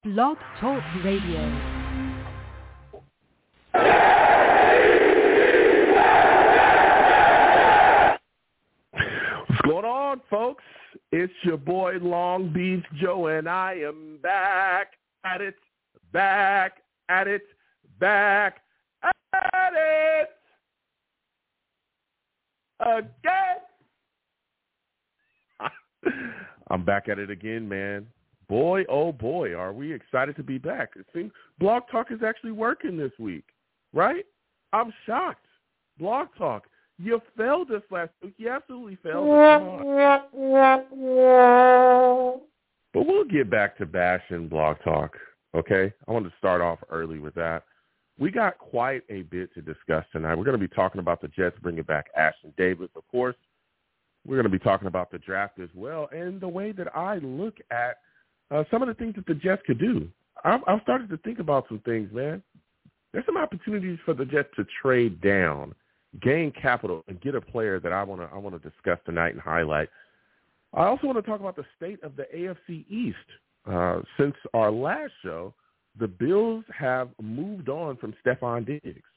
Blog Talk Radio. What's going on, folks? It's your boy Long Beach Joe, and I am back at it again. I'm back at it again, man. Boy, oh boy, are we excited to be back. It seems Blog Talk is actually working this week, right? I'm shocked. Blog Talk, you failed us last week. You absolutely failed us. But we'll get back to Bash and Blog Talk, okay? I wanted to start off early with that. We got quite a bit to discuss tonight. We're going to be talking about the Jets bringing back Ashtyn Davis, of course. We're going to be talking about the draft as well and the way that I look at some of the things that the Jets could do. I've started to think about some things, man. There's some opportunities for the Jets to trade down, gain capital, and get a player that I want to discuss tonight and highlight. I also want to talk about the state of the AFC East. Since our last show, the Bills have moved on from Stephon Diggs.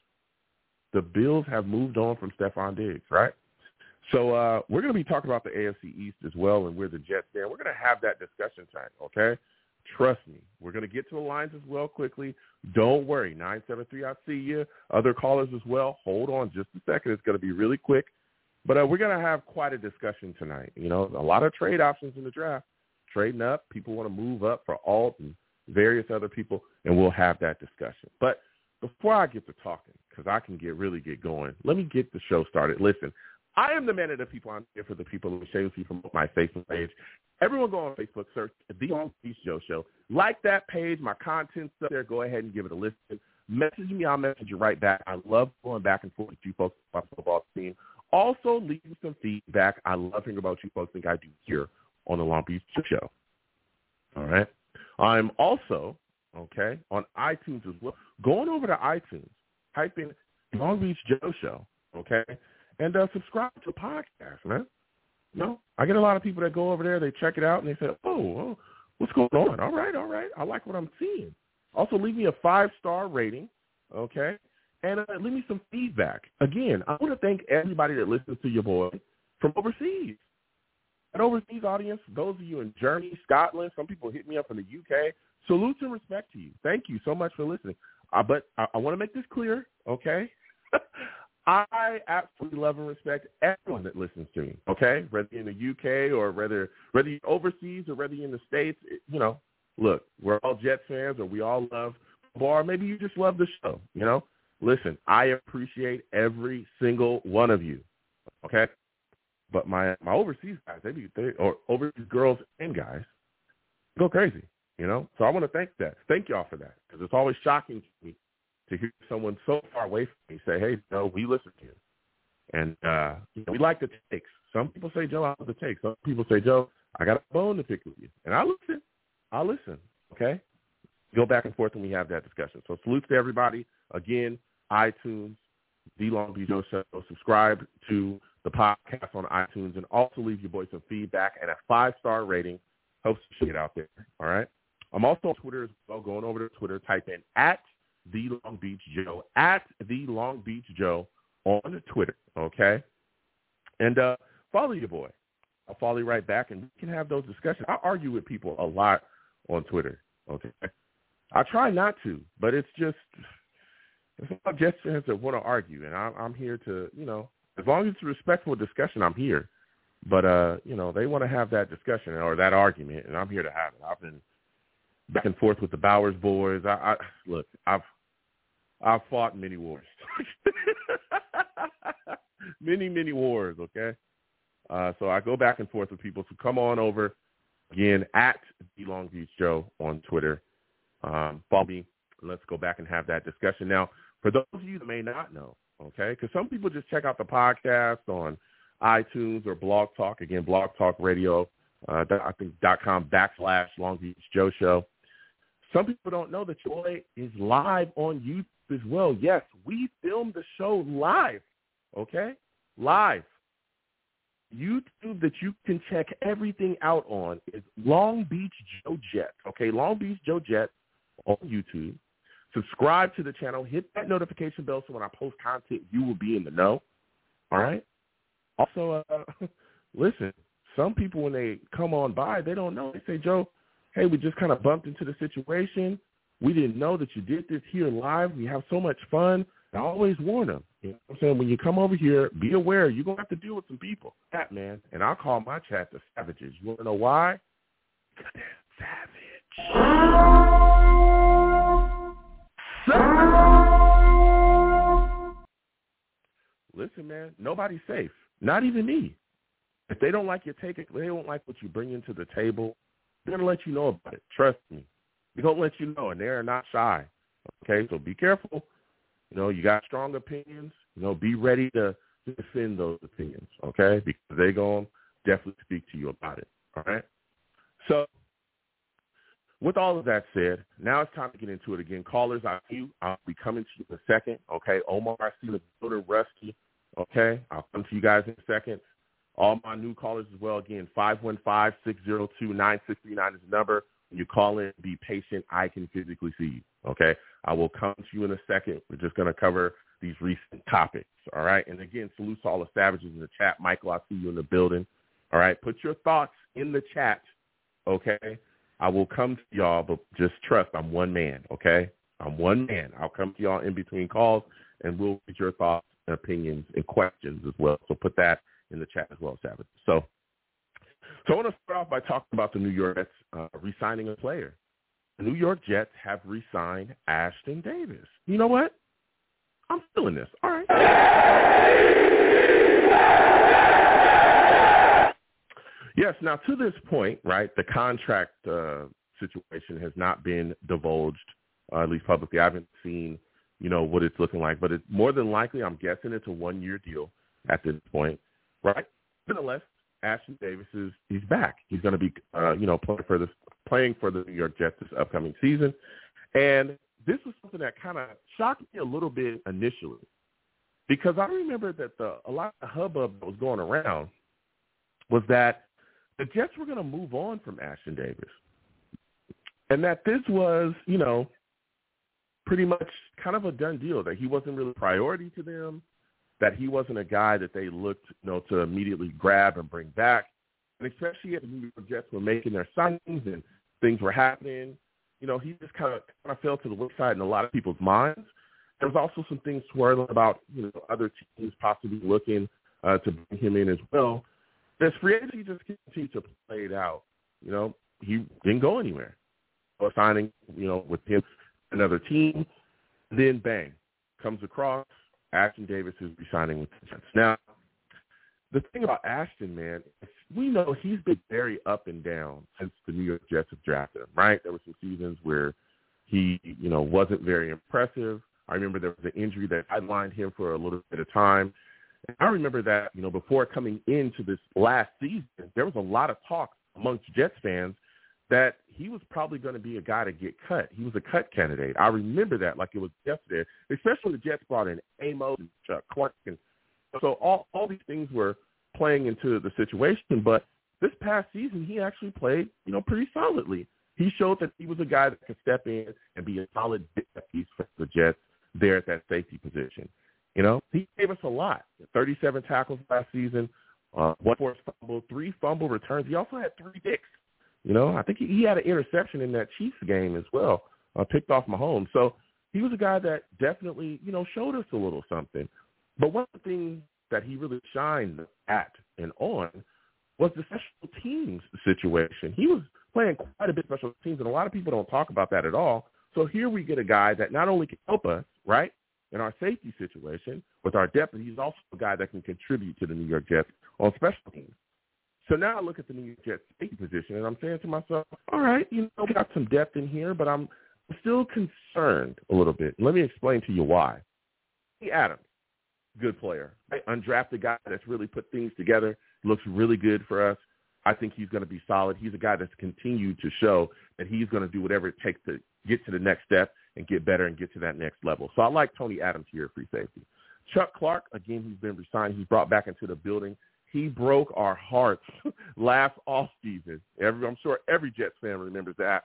Right? So we're going to be talking about the AFC East as well and where the Jets stand. We're going to have that discussion tonight, okay? Trust me. We're going to get to the lines as well quickly. Don't worry. 973, I see you. Other callers as well. Hold on just a second. It's going to be really quick. But we're going to have quite a discussion tonight. You know, a lot of trade options in the draft. Trading up. People want to move up for Alt and various other people, and we'll have that discussion. But before I get to talking, because I can really get going, let me get the show started. Listen, I am the man of the people. I'm here for the people. Let me shamelessly promote my Facebook page. Everyone go on Facebook, search The Long Beach Joe Show. Like that page. My content's up there. Go ahead and give it a listen. Message me. I'll message you right back. I love going back and forth with you folks about the football team. Also, leave me some feedback. I love hearing about you folks think I do here on The Long Beach Joe Show. All right. I'm also, okay, on iTunes as well. Going over to iTunes, type in Long Beach Joe Show, okay, and subscribe to the podcast, man. You know, I get a lot of people that go over there, they check it out, and they say, oh, what's going on? All right. I like what I'm seeing. Also, leave me a 5-star rating, okay, and leave me some feedback. Again, I want to thank everybody that listens to your boy from overseas. An overseas audience, those of you in Germany, Scotland, some people hit me up from the UK. Salute and respect to you. Thank you so much for listening. But I want to make this clear, okay? I absolutely love and respect everyone that listens to me, okay? Whether you're in the UK or whether you're overseas or whether you're in the States, you know, look, we're all Jets fans or we all love football, or maybe you just love the show, you know? Listen, I appreciate every single one of you, okay? But my overseas guys, or overseas girls and guys, go crazy, you know? So I want to thank y'all for that, because it's always shocking to me to hear someone so far away from me say, hey, Joe, we listen to you. And you know, we like the takes. Some people say, Joe, I love the takes. Some people say, Joe, I got a bone to pick with you. And I listen, okay? Go back and forth when we have that discussion. So salute to everybody. Again, iTunes, The Long Beach Joe Show. Subscribe to the podcast on iTunes, and also leave your boy some feedback and a 5-star rating. Helps you get out there, all right? I'm also on Twitter as well. Going over to Twitter, type in @The Long Beach Joe, @The Long Beach Joe on Twitter, okay? And follow your boy. I'll follow you right back, and we can have those discussions. I argue with people a lot on Twitter, okay? I try not to, but it's just there's a lot of Jets fans that want to argue, and I'm here to, you know, as long as it's a respectful discussion, I'm here. But, you know, they want to have that discussion or that argument, and I'm here to have it. I've been back and forth with the Bowers boys. Look, I've fought many wars. many wars, okay? So I go back and forth with people. So come on over, again, @The Long Beach Joe on Twitter. Follow me. Let's go back and have that discussion. Now, for those of you that may not know, okay, because some people just check out the podcast on iTunes or Blog Talk. Again, Blog Talk Radio, I think .com/Long Beach Joe Show. Some people don't know that Joy is live on YouTube as well. Yes, we filmed the show live, okay? Live. YouTube that you can check everything out on is Long Beach Joe Jet, okay? Long Beach Joe Jet on YouTube. Subscribe to the channel. Hit that notification bell so when I post content, you will be in the know. All right? Also, listen, some people, when they come on by, they don't know. They say, Joe, hey, we just kind of bumped into the situation. We didn't know that you did this here live. We have so much fun. I always warn them. You know what I'm saying? When you come over here, be aware. You're going to have to deal with some people. That, man. And I'll call my chat the savages. You want to know why? Because they're savage. Listen, man, nobody's safe. Not even me. If they don't like your take, if they don't like what you bring into the table, they're going to let you know about it. Trust me. They're going to let you know, and they're not shy. Okay, so be careful. You know, you got strong opinions. You know, be ready to defend those opinions, okay, because they're going to definitely speak to you about it, all right? So with all of that said, now it's time to get into it again. Callers, I'll be coming to you in a second, okay? Omar, I see the builder, Rusty, okay? I'll come to you guys in a second. All my new callers as well, again, 515-602-9639 is the number. When you call in, be patient. I can physically see you, okay? I will come to you in a second. We're just going to cover these recent topics, all right? And, again, salute to all the savages in the chat. Michael, I see you in the building, all right? Put your thoughts in the chat, okay? I will come to y'all, but just trust I'm one man, okay? I'm one man. I'll come to y'all in between calls, and we'll get your thoughts and opinions and questions as well. So put that in the chat as well, Savage. So I want to start off by talking about the New York Jets re-signing a player. The New York Jets have re-signed Ashtyn Davis. You know what? I'm feeling this. All right. Yes, now to this point, right, the contract situation has not been divulged, at least publicly. I haven't seen, you know, what it's looking like, but it's more than likely, I'm guessing it's a one-year deal at this point, right? Nonetheless, Ashtyn Davis he's back. He's going to be, playing for the New York Jets this upcoming season. And this was something that kind of shocked me a little bit initially because I remember that a lot of the hubbub that was going around was that the Jets were going to move on from Ashtyn Davis and that this was, you know, pretty much kind of a done deal, that he wasn't really a priority to them, that he wasn't a guy that they looked, you know, to immediately grab and bring back. And especially as the New York Jets were making their signings and things were happening, you know, he just kind of fell to the wayside in a lot of people's minds. There was also some things swirling about, you know, other teams possibly looking to bring him in as well. This free agency just continued to play it out. You know, he didn't go anywhere. So signing, you know, with him, another team, then bang, comes across, Ashtyn Davis is re-signing with the Jets. Now, the thing about Ashtyn, man, we know he's been very up and down since the New York Jets have drafted him, right? There were some seasons where he, you know, wasn't very impressive. I remember there was an injury that sidelined him for a little bit of time. And I remember that, you know, before coming into this last season, there was a lot of talk amongst Jets fans that he was probably going to be a guy to get cut. He was a cut candidate. I remember that like it was yesterday, especially when the Jets brought in Amos and Chuck Clark. And so all these things were playing into the situation. But this past season, he actually played, you know, pretty solidly. He showed that he was a guy that could step in and be a solid piece for the Jets there at that safety position. You know, he gave us a lot. 37 tackles last season, 1 forced fumble, 3 fumble returns. He also had 3 picks. You know, I think he had an interception in that Chiefs game as well, picked off Mahomes. So he was a guy that definitely, you know, showed us a little something. But one of the things that he really shined at and on was the special teams situation. He was playing quite a bit of special teams, and a lot of people don't talk about that at all. So here we get a guy that not only can help us, right, in our safety situation with our depth, but he's also a guy that can contribute to the New York Jets on special teams. So now I look at the New York Jets safety position, and I'm saying to myself, all right, you know, we got some depth in here, but I'm still concerned a little bit. Let me explain to you why. Hey, Adams, good player, right? Undrafted guy that's really put things together, looks really good for us. I think he's going to be solid. He's a guy that's continued to show that he's going to do whatever it takes to get to the next step and get better and get to that next level. So I like Tony Adams here at free safety. Chuck Clark, again, he's been re-signed. He's brought back into the building. He broke our hearts last offseason. I'm sure every Jets fan remembers that.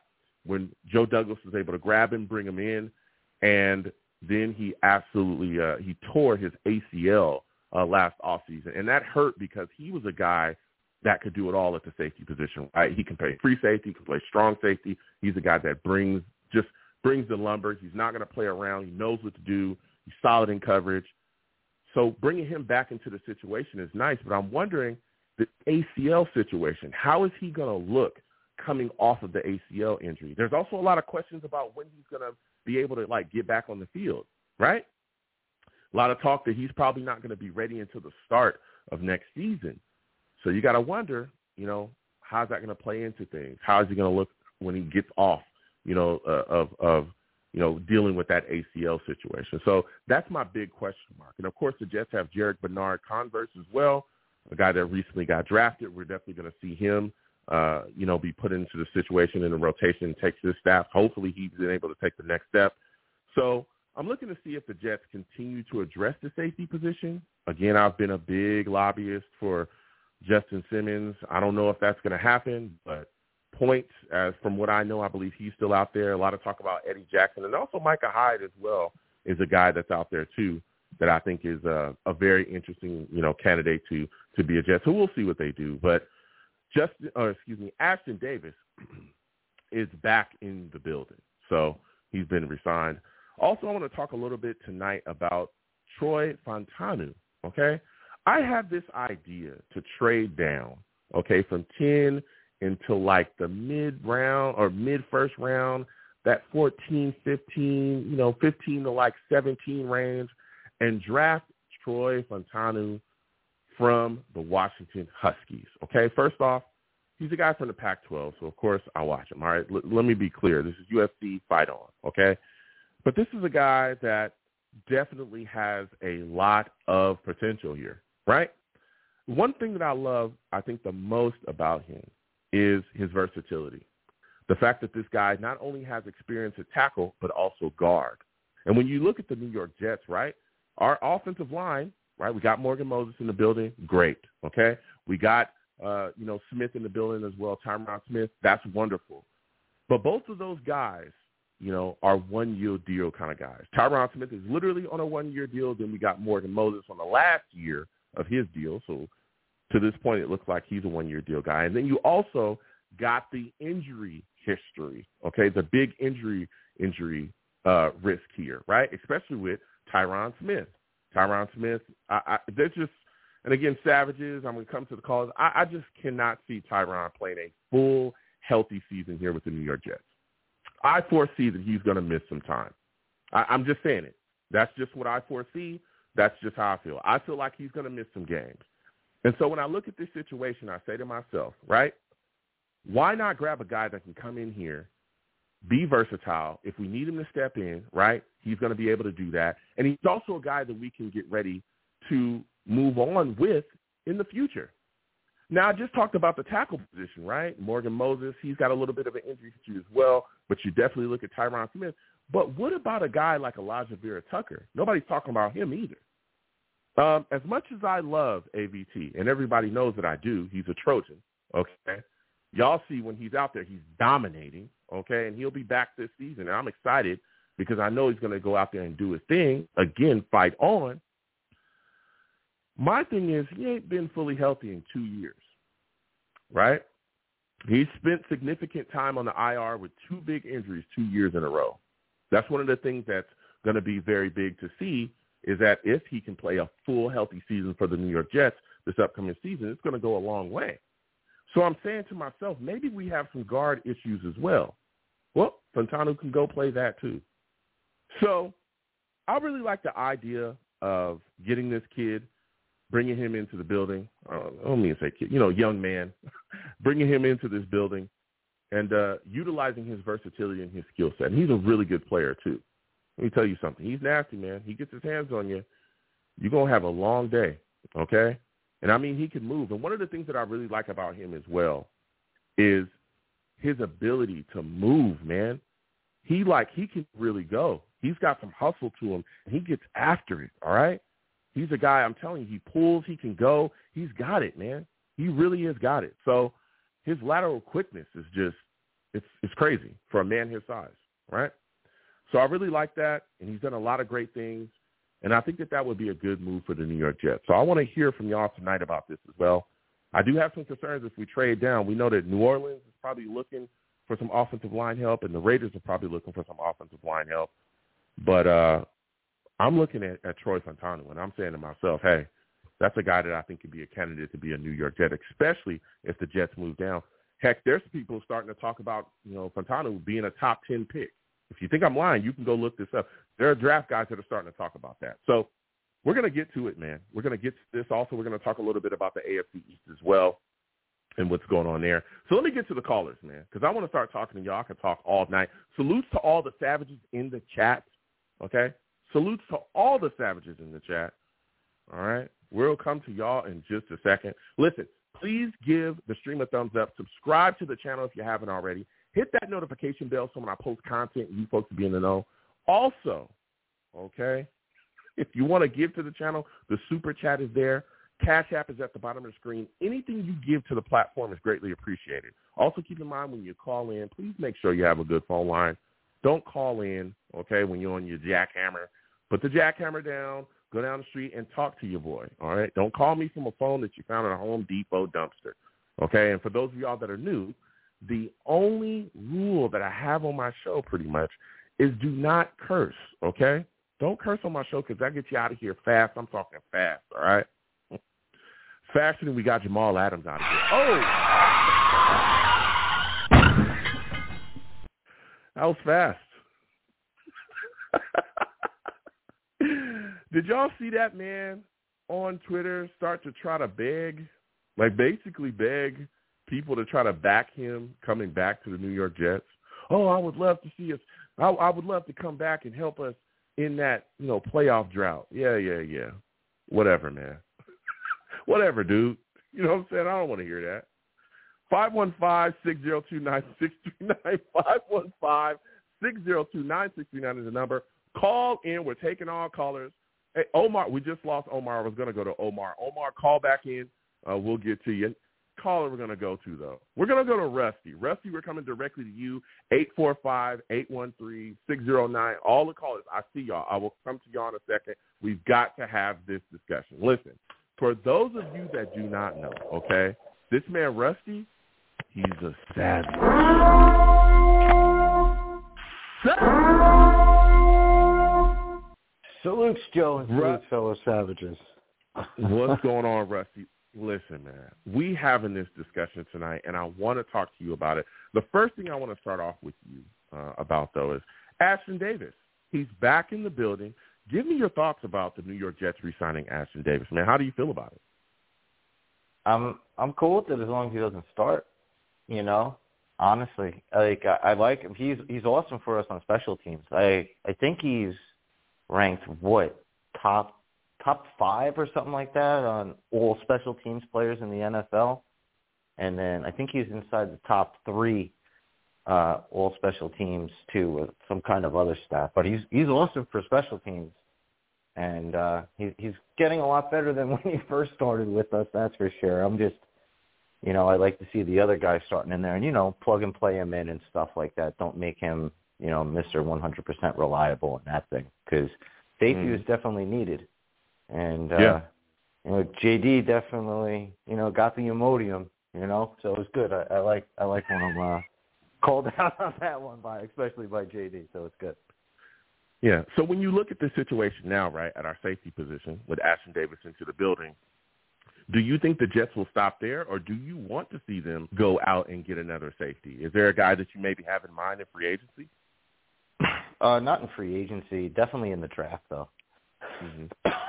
when Joe Douglas was able to grab him, bring him in, and then he absolutely he tore his ACL last offseason. And that hurt because he was a guy that could do it all at the safety position, right? He can play free safety, he can play strong safety. He's a guy that brings the lumber. He's not going to play around. He knows what to do. He's solid in coverage. So bringing him back into the situation is nice, but I'm wondering the ACL situation, how is he going to look coming off of the ACL injury? There's also a lot of questions about when he's going to be able to, like, get back on the field, right? A lot of talk that he's probably not going to be ready until the start of next season. So you got to wonder, you know, how's that going to play into things? How is he going to look when he gets off, you know, of you know, dealing with that ACL situation? So that's my big question mark. And, of course, the Jets have Jarek Bernard-Converse as well, a guy that recently got drafted. We're definitely going to see him, you know, be put into the situation in the rotation and takes his staff. Hopefully he's been able to take the next step. So I'm looking to see if the Jets continue to address the safety position. Again, I've been a big lobbyist for Justin Simmons. I don't know if that's going to happen, but points, as from what I know, I believe he's still out there. A lot of talk about Eddie Jackson, and also Micah Hyde as well is a guy that's out there too that I think is a very interesting, you know, candidate to be a Jet. So we'll see what they do. But Ashton Davis is back in the building, so he's been re-signed. Also, I want to talk a little bit tonight about Troy Fautanu. Okay, I have this idea to trade down, okay, from 10 until like the mid-round or mid-first round, that 14, 15, you know, 15 to like 17 range, and draft Troy Fautanu from the Washington Huskies. Okay, first off, he's a guy from the Pac-12, so of course I watch him. All right, let me be clear. This is UFC Fight On, okay? But this is a guy that definitely has a lot of potential here, right? One thing that I love, I think, the most about him is his versatility. The fact that this guy not only has experience at tackle, but also guard. And when you look at the New York Jets, right, our offensive line, right, we got Morgan Moses in the building, great, okay? We got, you know, Smith in the building as well, Tyron Smith, that's wonderful. But both of those guys, you know, are one-year deal kind of guys. Tyron Smith is literally on a one-year deal. Then we got Morgan Moses on the last year of his deal. So to this point, it looks like he's a one-year deal guy. And then you also got the injury history, okay, the big injury risk here, right, especially with Tyron Smith. Tyron Smith, there's just, and again, Savages, I'm going to come to the calls. I just cannot see Tyron playing a full, healthy season here with the New York Jets. I foresee that he's going to miss some time. I'm just saying it. That's just what I foresee. That's just how I feel. I feel like he's going to miss some games. And so when I look at this situation, I say to myself, right, why not grab a guy that can come in here, be versatile? If we need him to step in, right, he's going to be able to do that. And he's also a guy that we can get ready to move on with in the future. Now, I just talked about the tackle position, right? Morgan Moses, he's got a little bit of an injury history as well, but you definitely look at Tyron Smith. But what about a guy like Elijah Vera-Tucker? Nobody's talking about him either. As much as I love AVT, and everybody knows that I do, he's a Trojan, okay? Y'all see when he's out there, he's dominating, okay? And he'll be back this season. And I'm excited because I know he's going to go out there and do his thing, again, fight on. My thing is he ain't been fully healthy in 2 years, right? He's spent significant time on the IR with two big injuries 2 years in a row. That's one of the things that's going to be very big to see is that if he can play a full healthy season for the New York Jets this upcoming season, it's going to go a long way. So I'm saying to myself, maybe we have some guard issues as well. Well, Fautanu can go play that too. So I really like the idea of getting this kid, bringing him into the building. I don't mean to say kid, young man, bringing him into this building and utilizing his versatility and his skill set. And he's a really good player too. Let me tell you something. He's nasty, man. He gets his hands on you, you're going to have a long day, okay? And, I mean, he can move. And one of the things that I really like about him as well is his ability to move, man. He can really go. He's got some hustle to him, and he gets after it, all right? He's a guy, I'm telling you, he pulls, he can go. He's got it, man. He really has got it. So his lateral quickness is just It's crazy for a man his size, right? So I really like that, and he's done a lot of great things, and I think that would be a good move for the New York Jets. So I want to hear from y'all tonight about this as well. I do have some concerns if we trade down. We know that New Orleans is probably looking for some offensive line help, and the Raiders are probably looking for some offensive line help. But I'm looking at Troy Fontanu, and I'm saying to myself, hey, that's a guy that I think could be a candidate to be a New York Jet, especially if the Jets move down. Heck, there's people starting to talk about, Fontanu being a top 10 pick. If you think I'm lying, you can go look this up. There are draft guys that are starting to talk about that. So we're going to get to it, man. We're going to get to this. Also, we're going to talk a little bit about the AFC East as well and what's going on there. So let me get to the callers, man, because I want to start talking to y'all. I can talk all night. Salutes to all the savages in the chat, okay? Salutes to all the savages in the chat, all right? We'll come to y'all in just a second. Listen, please give the stream a thumbs up. Subscribe to the channel if you haven't already. Hit that notification bell so when I post content, you folks will be in the know. Also, okay, if you want to give to the channel, the super chat is there. Cash App is at the bottom of the screen. Anything you give to the platform is greatly appreciated. Also, keep in mind when you call in, please make sure you have a good phone line. Don't call in, okay, when you're on your jackhammer. Put the jackhammer down, go down the street, and talk to your boy, all right? Don't call me from a phone that you found in a Home Depot dumpster, okay? And for those of y'all that are new, the only rule that I have on my show pretty much is do not curse, okay? Don't curse on my show because that gets you out of here fast. I'm talking fast, all right? Faster than we got Jamal Adams out of here. Oh! That was fast. Did y'all see that man on Twitter start to try to beg, like basically beg people to try to back him coming back to the New York Jets? Oh, I would love to see us. I would love to come back and help us in that, playoff drought. Yeah. Whatever, man. Whatever, dude. You know what I'm saying? I don't want to hear that. 515-602-9639. 515-602-9639 is the number. Call in. We're taking all callers. Hey, Omar, we just lost Omar. I was going to go to Omar. Omar, call back in. We'll get to you. Caller we're going to go to, though. We're going to go to Rusty. Rusty, we're coming directly to you, 845-813-609. All the callers, I see y'all. I will come to y'all in a second. We've got to have this discussion. Listen, for those of you that do not know, okay, this man, Rusty, he's a savage. Salutes, Joe, and salutes, fellow savages. What's going on, Rusty? Listen, man, we having this discussion tonight, and I want to talk to you about it. The first thing I want to start off with you about, though, is Ashtyn Davis. He's back in the building. Give me your thoughts about the New York Jets re-signing Ashtyn Davis, man. How do you feel about it? I'm cool with it as long as he doesn't start. Honestly, I like him. He's awesome for us on special teams. I think he's ranked top 5 or something like that on all special teams players in the NFL. And then I think he's inside the top 3 all special teams too with some kind of other stat. But he's awesome for special teams. And he's getting a lot better than when he first started with us, that's for sure. I'm just, I like to see the other guys starting in there and, plug and play him in and stuff like that. Don't make him, Mr. 100% reliable in that thing because safety is definitely needed. And, JD definitely, got the Imodium, so it was good. I like when I'm called out on that one, especially by JD, so it's good. Yeah, so when you look at the situation now, right, at our safety position with Ashtyn Davis into the building, do you think the Jets will stop there, or do you want to see them go out and get another safety? Is there a guy that you maybe have in mind in free agency? Not in free agency, definitely in the draft, though. Mm-hmm.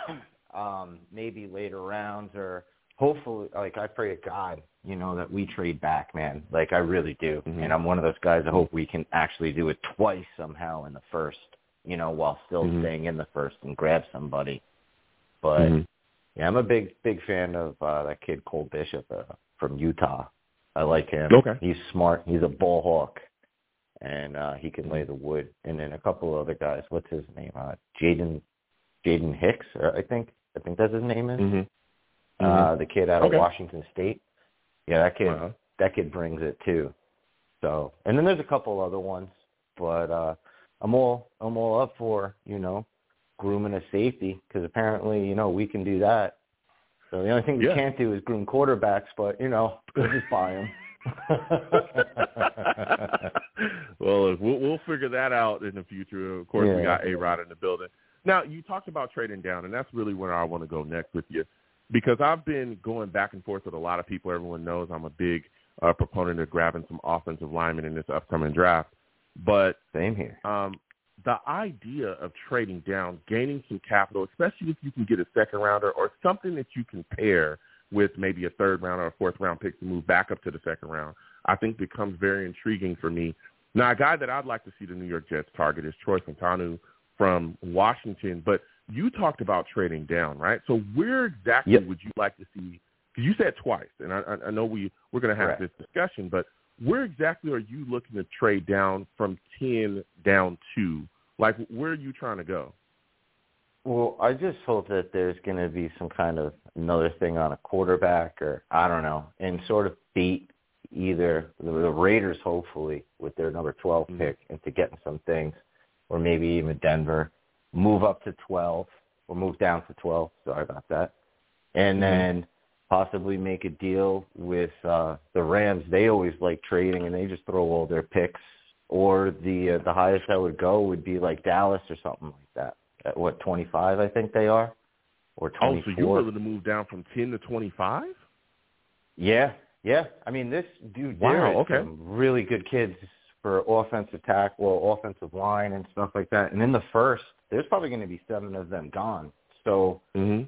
Maybe later rounds or hopefully, I pray to God, that we trade back, man. I really do. Mm-hmm. And I'm one of those guys I hope we can actually do it twice somehow in the first, while still staying in the first and grab somebody. But, yeah, I'm a big fan of that kid Cole Bishop from Utah. I like him. Okay. He's smart. He's a ball hawk. And he can lay the wood. And then a couple of other guys. What's his name? Jaden Hicks, I think that's his name is. The kid out of Washington State. Yeah, that kid brings it too. So, and then there's a couple other ones, but I'm all up for, grooming a safety, because apparently, we can do that. So the only thing we can't do is groom quarterbacks, but, we'll just buy them. Well, we'll figure that out in the future. Of course, we got A-Rod in the building. Now, you talked about trading down, and that's really where I want to go next with you, because I've been going back and forth with a lot of people. Everyone knows I'm a big proponent of grabbing some offensive linemen in this upcoming draft. But same here. The idea of trading down, gaining some capital, especially if you can get a second rounder or something that you can pair with maybe a third round or a fourth round pick to move back up to the second round, I think becomes very intriguing for me. Now, a guy that I'd like to see the New York Jets target is Troy Fautanu from Washington, but you talked about trading down, right? So where exactly would you like to see, because you said twice, and I know we're going to have this discussion, but where exactly are you looking to trade down from 10 down to? Like, where are you trying to go? Well, I just hope that there's going to be some kind of another thing on a quarterback, or I don't know, and sort of beat either the Raiders, hopefully, with their number 12 pick into getting some things, or maybe even Denver, move up to 12 or move down to 12. Sorry about that. And then possibly make a deal with the Rams. They always like trading, and they just throw all their picks. Or the highest I would go would be like Dallas or something like that. At what, 25, I think they are? Or 24. Oh, so you're willing to move down from 10 to 25? Yeah. I mean, there is some really good kids for offensive tackle, offensive line, and stuff like that. And in the first, there's probably going to be 7 of them gone. So,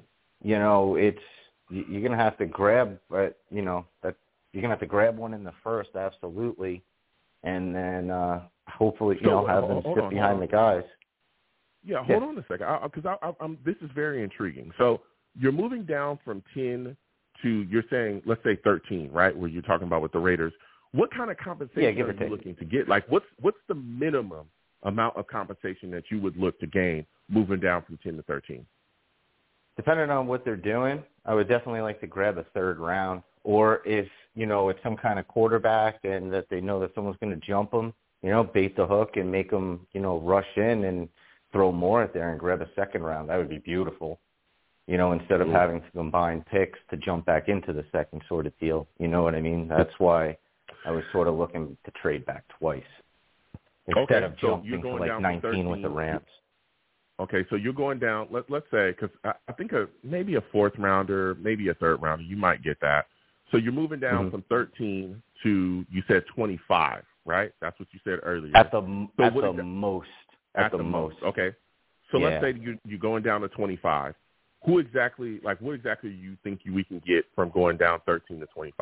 it's you're going to have to grab, you're going to have to grab one in the first, absolutely, and then hopefully, have them sit behind the guys. Yeah, hold on a second, because this is very intriguing. So you're moving down from 10 to, you're saying, let's say 13, right, where you're talking about with the Raiders. What kind of compensation are you looking to get? Like, what's the minimum amount of compensation that you would look to gain moving down from 10 to 13? Depending on what they're doing, I would definitely like to grab a third round. Or if, it's some kind of quarterback and that they know that someone's going to jump them, bait the hook and make them, rush in and throw more at there and grab a second round. That would be beautiful, instead of having to combine picks to jump back into the second sort of deal. You know what I mean? That's why I was sort of looking to trade back twice instead of jumping to like 19 with the Rams. Okay, so you're going down, let's say, because I think maybe a fourth rounder, maybe a third rounder, you might get that. So you're moving down from 13 to, you said 25, right? That's what you said earlier. At the most. Okay. So let's say you're going down to 25. What exactly do you think we can get from going down 13 to 25?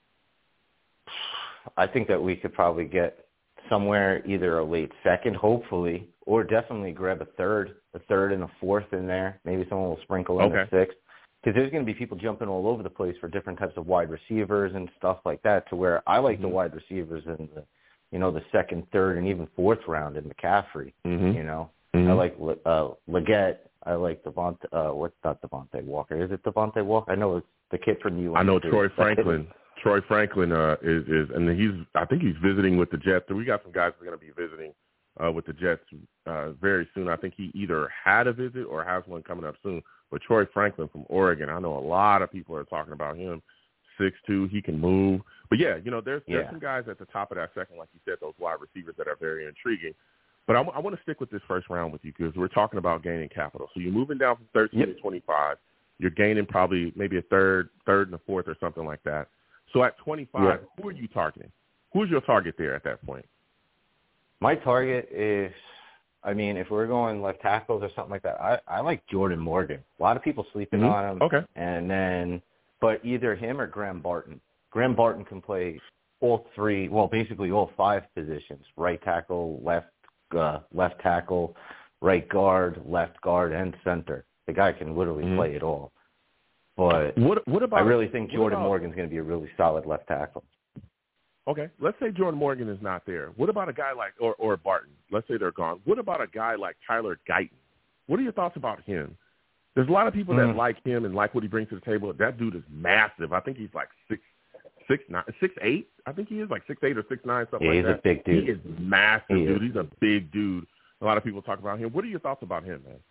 I think that we could probably get somewhere either a late second, hopefully, or definitely grab a third and a fourth in there. Maybe someone will sprinkle in a sixth. Because there's going to be people jumping all over the place for different types of wide receivers and stuff like that, to where I like the wide receivers in the second, third, and even fourth round in McCaffrey. I like Leggett. I like not Devontae Walker. Is it Devontae Walker? I know it's the kid from UNC. I know Troy Franklin. Troy Franklin is and I think he's visiting with the Jets. So we got some guys who are going to be visiting with the Jets very soon. I think he either had a visit or has one coming up soon. But Troy Franklin from Oregon, I know a lot of people are talking about him. 6'2", he can move. But there's some guys at the top of that second, like you said, those wide receivers that are very intriguing. But I want to stick with this first round with you, because we're talking about gaining capital. So you're moving down from 13 to 25. You're gaining probably maybe a third and a fourth or something like that. So at 25, who are you targeting? Who's your target there at that point? My target is, if we're going left tackles or something like that, I like Jordan Morgan. A lot of people sleeping on him. Okay. And then, but either him or Graham Barton. Graham Barton can play all three, basically all 5 positions: right tackle, left tackle, right guard, left guard, and center. The guy can literally play it all. But what about, I really think Jordan Morgan's going to be a really solid left tackle. Okay, let's say Jordan Morgan is not there. What about a guy like, or Barton? Let's say they're gone. What about a guy like Tyler Guyton? What are your thoughts about him? There's a lot of people that like him and like what he brings to the table. That dude is massive. I think he's like 6'8", I think he is, like 6'8" or 6'9", something like that. He's a big dude. He is massive, dude. He's a big dude. A lot of people talk about him. What are your thoughts about him, man?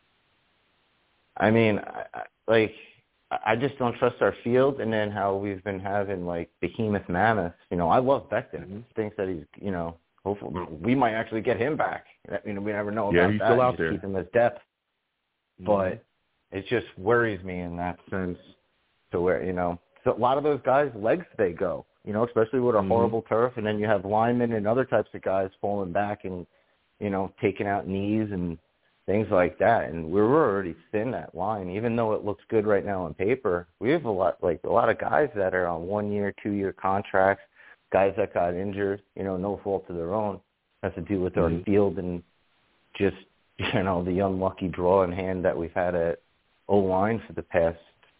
I mean, I just don't trust our field, and then how we've been having, like, behemoth mammoths. You know, I love Becton. Mm-hmm. Thinks that he's, you know, hopefully we might actually get him back. You know, we never know about yeah, he's that. Still out just there. Keep him as depth. Mm-hmm. But it just worries me in that sense to where, you know, so a lot of those guys, legs they go, you know, especially with a horrible turf, and then you have linemen and other types of guys falling back and, you know, taking out knees and things like that. And we're already thin that line, even though it looks good right now on paper. We have a lot of guys that are on 1 year, 2 year contracts, guys that got injured, you know, no fault of their own, has to do with our field and just, you know, the unlucky draw in hand that we've had at O-line for the past,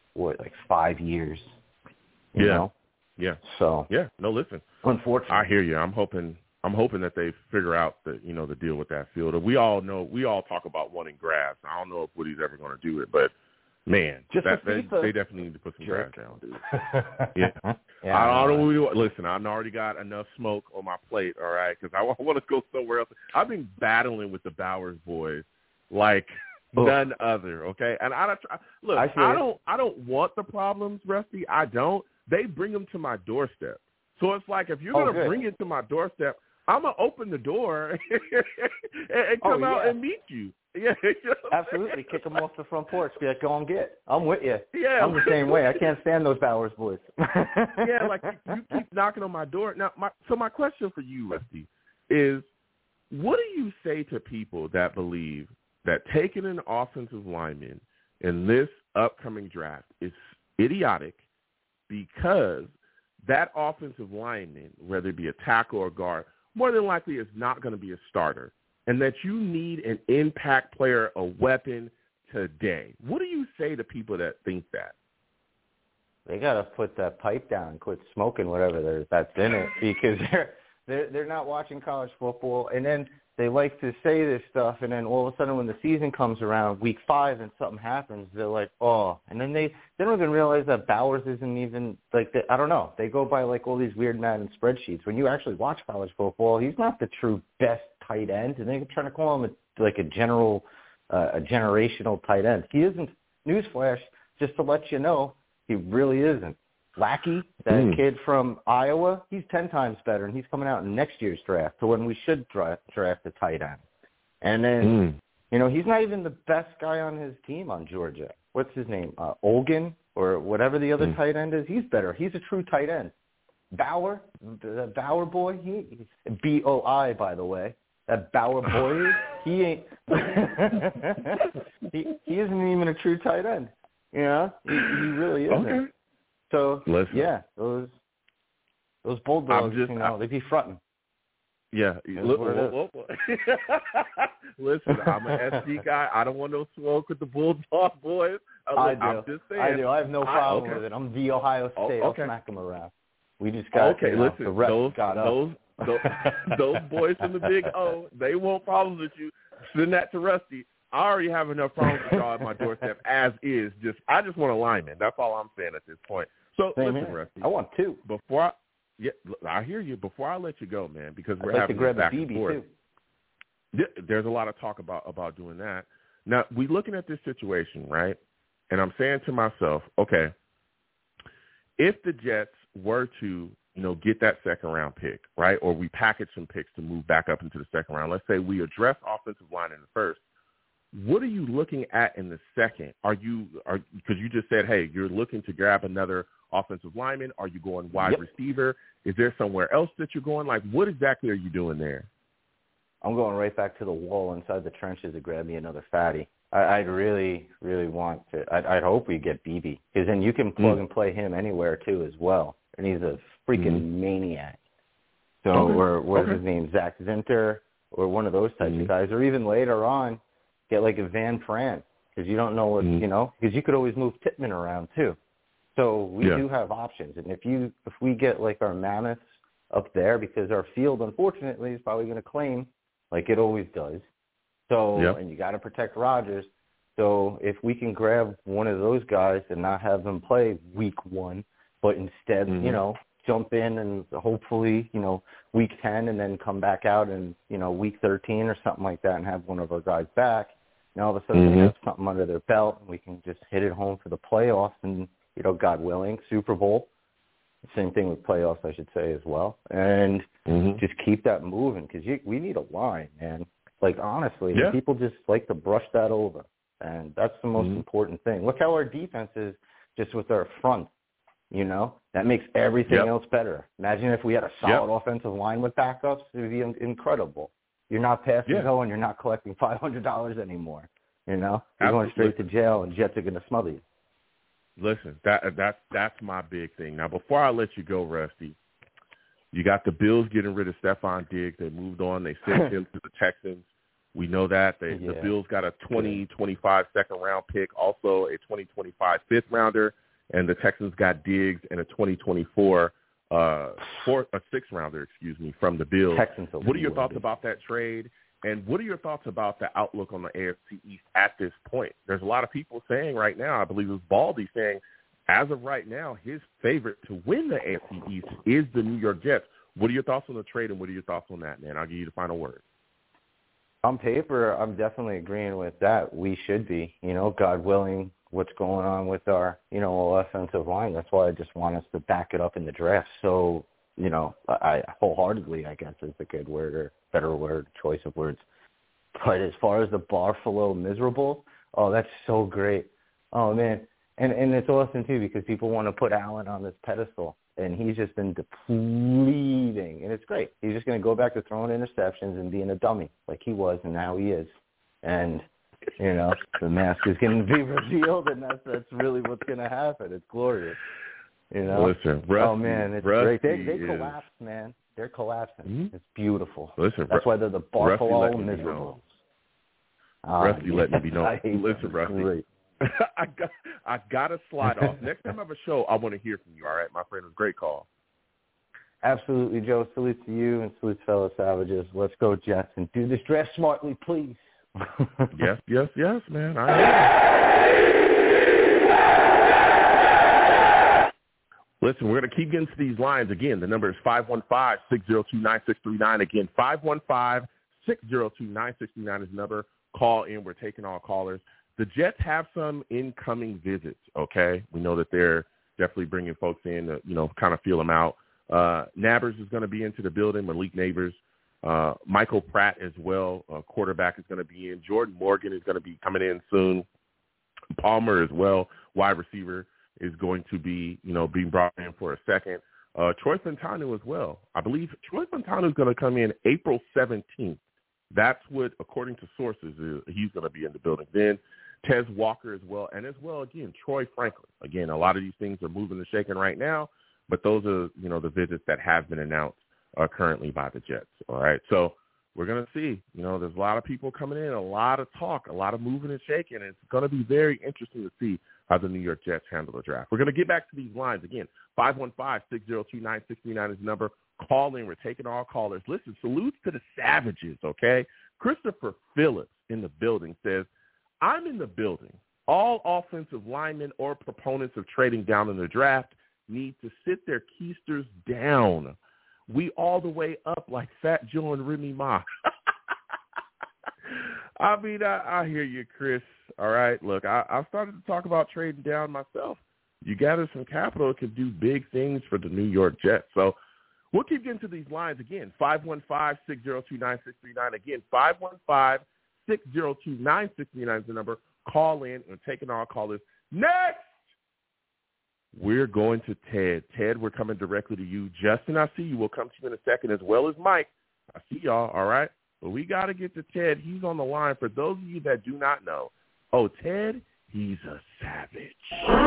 5 years. You know? Yeah. So. Yeah. No, listen. Unfortunately. I hear you. I'm hoping that they figure out the deal with that field. We all talk about wanting grass. I don't know if Woody's ever going to do it, but man, they definitely need to put some grass down, dude. Yeah. I don't know. Listen, I've already got enough smoke on my plate, all right, because I want to go somewhere else. I've been battling with the Bowers boys like none other, okay? And I don't want the problems, Rusty. I don't. They bring them to my doorstep. So it's like if you're going to bring it to my doorstep, I'm going to open the door and come out and meet you. Yeah, you know absolutely. Kick them off the front porch. Be like, go on, get. I'm with you. Yeah. I'm the same way. I can't stand those Bowers boys. Yeah, like you keep knocking on my door. Now, my question for you, Rusty, is what do you say to people that believe that taking an offensive lineman in this upcoming draft is idiotic because that offensive lineman, whether it be a tackle or guard, more than likely is not going to be a starter, and that you need an impact player, a weapon today? What do you say to people that think that? They got to put that pipe down and quit smoking whatever that's in it, because they're not watching college football, and then they like to say this stuff, and then all of a sudden when the season comes around, week 5, and something happens, they're like, oh. And then they don't even realize that Bowers isn't even, I don't know. They go by, all these weird Madden spreadsheets. When you actually watch college football, he's not the true best tight end, and they're trying to call him a generational tight end. He isn't. Newsflash, just to let you know, he really isn't. Lackey, that kid from Iowa, he's 10 times better, and he's coming out in next year's draft to when we should draft a tight end. And then, he's not even the best guy on his team on Georgia. What's his name? Olgan or whatever the other tight end is. He's better. He's a true tight end. Bauer, the Bauer boy, he's B-O-I, by the way. That Bauer boy, he ain't. he isn't even a true tight end. You know, he really isn't. Okay. So, listen, yeah, those Bulldogs, they be fronting. Yeah. Listen, I'm an SD guy. I don't want no smoke with the Bulldog boys. I do. I'm just saying. I do. I have no problem with it. I'm the Ohio State. I'll smack them around. We just got listen, the refs got up. Those boys from the Big O, they want problems with you. Send that to Rusty. I already have enough problems with y'all at my doorstep as is. I just want a lineman. That's all I'm saying at this point. So listen, Rusty. I want 2. I hear you. Before I let you go, man, because we're I'd like having to grab this back a and BB forth. too. There's a lot of talk about doing that. Now, we're looking at this situation, right? And I'm saying to myself, okay, if the Jets were to, get that second round pick, right, or we package some picks to move back up into the second round, let's say we address offensive line in the first, what are you looking at in the second? Because you just said, hey, you're looking to grab another offensive lineman. Are you going wide receiver? Is there somewhere else that you're going? What exactly are you doing there? I'm going right back to the wall inside the trenches to grab me another fatty. I'd really, really want to. I'd hope we get BB, because then you can plug and play him anywhere too as well. And he's a freaking maniac. So, or what's his name, Zach Zinter, or one of those types of guys, or even later on, get like a Van Fran, because you don't know what, because you could always move Tippmann around too. So we do have options. And if we get like our mammoths up there, because our field, unfortunately, is probably going to claim like it always does. So, and you got to protect Rodgers. So if we can grab one of those guys and not have them play week 1, but instead, jump in and hopefully, week 10 and then come back out in, week 13 or something like that and have one of our guys back. Now all of a sudden they have something under their belt and we can just hit it home for the playoffs and, God willing, Super Bowl. Same thing with playoffs, I should say, as well. And just keep that moving because we need a line, man. Like, honestly, people just like to brush that over. And that's the most important thing. Look how our defense is just with our front, That makes everything else better. Imagine if we had a solid offensive line with backups. It would be incredible. You're not passing go and you're not collecting $500 anymore, You're going straight to jail and Jets are going to smother you. Listen, that's my big thing. Now, before I let you go, Rusty, you got the Bills getting rid of Stephon Diggs. They moved on. They sent him to the Texans. We know that. The Bills got a 2025 second-round pick, also a 2025 fifth-rounder, and the Texans got Diggs and a 2024 sixth-rounder, from the Bills. What are your thoughts about that trade? And what are your thoughts about the outlook on the AFC East at this point? There's a lot of people saying right now, I believe it was Baldy saying, as of right now, his favorite to win the AFC East is the New York Jets. What are your thoughts on the trade, and what are your thoughts on that, man? I'll give you the final word. On paper, I'm definitely agreeing with that. We should be, God willing, what's going on with our, offensive line. That's why I just want us to back it up in the draft. So, I wholeheartedly, I guess, is a good word or better word, choice of words. But as far as the Barfalo miserable, that's so great. Oh, man. And it's awesome, too, because people want to put Allen on this pedestal. And he's just been depleting. And it's great. He's just going to go back to throwing interceptions and being a dummy like he was and now he is. And, the mask is going to be revealed, and that's really what's going to happen. It's glorious. Listen, Rusty, oh, man, it's great. They collapsed, man. They're collapsing. It's beautiful. Listen, that's why they're the Barfalo miserables. Rusty, let me be known. Listen, Rusty. Great. I got to slide off. Next time I have a show, I want to hear from you, all right, my friend? It was a great call. Absolutely, Joe. Salute to you and salute to fellow Savages. Let's go, Jets, and do this draft smartly, please. Yes, man. Listen, we're going to keep getting to these lines. Again, the number is 515-602-9639. Again, 515-602-9639 is the number. Call in. We're taking all callers. The Jets have some incoming visits, okay? We know that they're definitely bringing folks in to, kind of feel them out. Nabers is going to be into the building, Malik Nabers. Michael Pratt as well, quarterback, is going to be in. Jordan Morgan is going to be coming in soon. Palmer as well, wide receiver, is going to be, being brought in for a second. Troy Fontanu as well. I believe Troy Fontanu is going to come in April 17th. That's what, according to sources, he's going to be in the building. Then Tez Walker as well. And as well, again, Troy Franklin. Again, a lot of these things are moving and shaking right now, but those are, the visits that have been announced currently by the Jets. All right. So we're going to see, there's a lot of people coming in, a lot of talk, a lot of moving and shaking. And it's going to be very interesting to see how the New York Jets handle the draft. We're going to get back to these lines again. 515-602-9639 is the number. Call in. We're taking all callers. Listen, salutes to the Savages, okay? Christopher Phillips in the building says, I'm in the building. All offensive linemen or proponents of trading down in the draft need to sit their keisters down. We all the way up like Fat Joe and Remy Ma. I mean, I hear you, Chris. All right, look, I started to talk about trading down myself. You gather some capital, it could do big things for the New York Jets. So we'll keep getting to these lines again. 515-602-9639. Again, 515-602-9639 is the number. Call in and taking our callers. Next, we're going to Ted. Ted, we're coming directly to you. Justin, I see you. We'll come to you in a second, as well as Mike. I see y'all, all right? But we got to get to Ted. He's on the line. For those of you that do not know, Ted, he's a savage.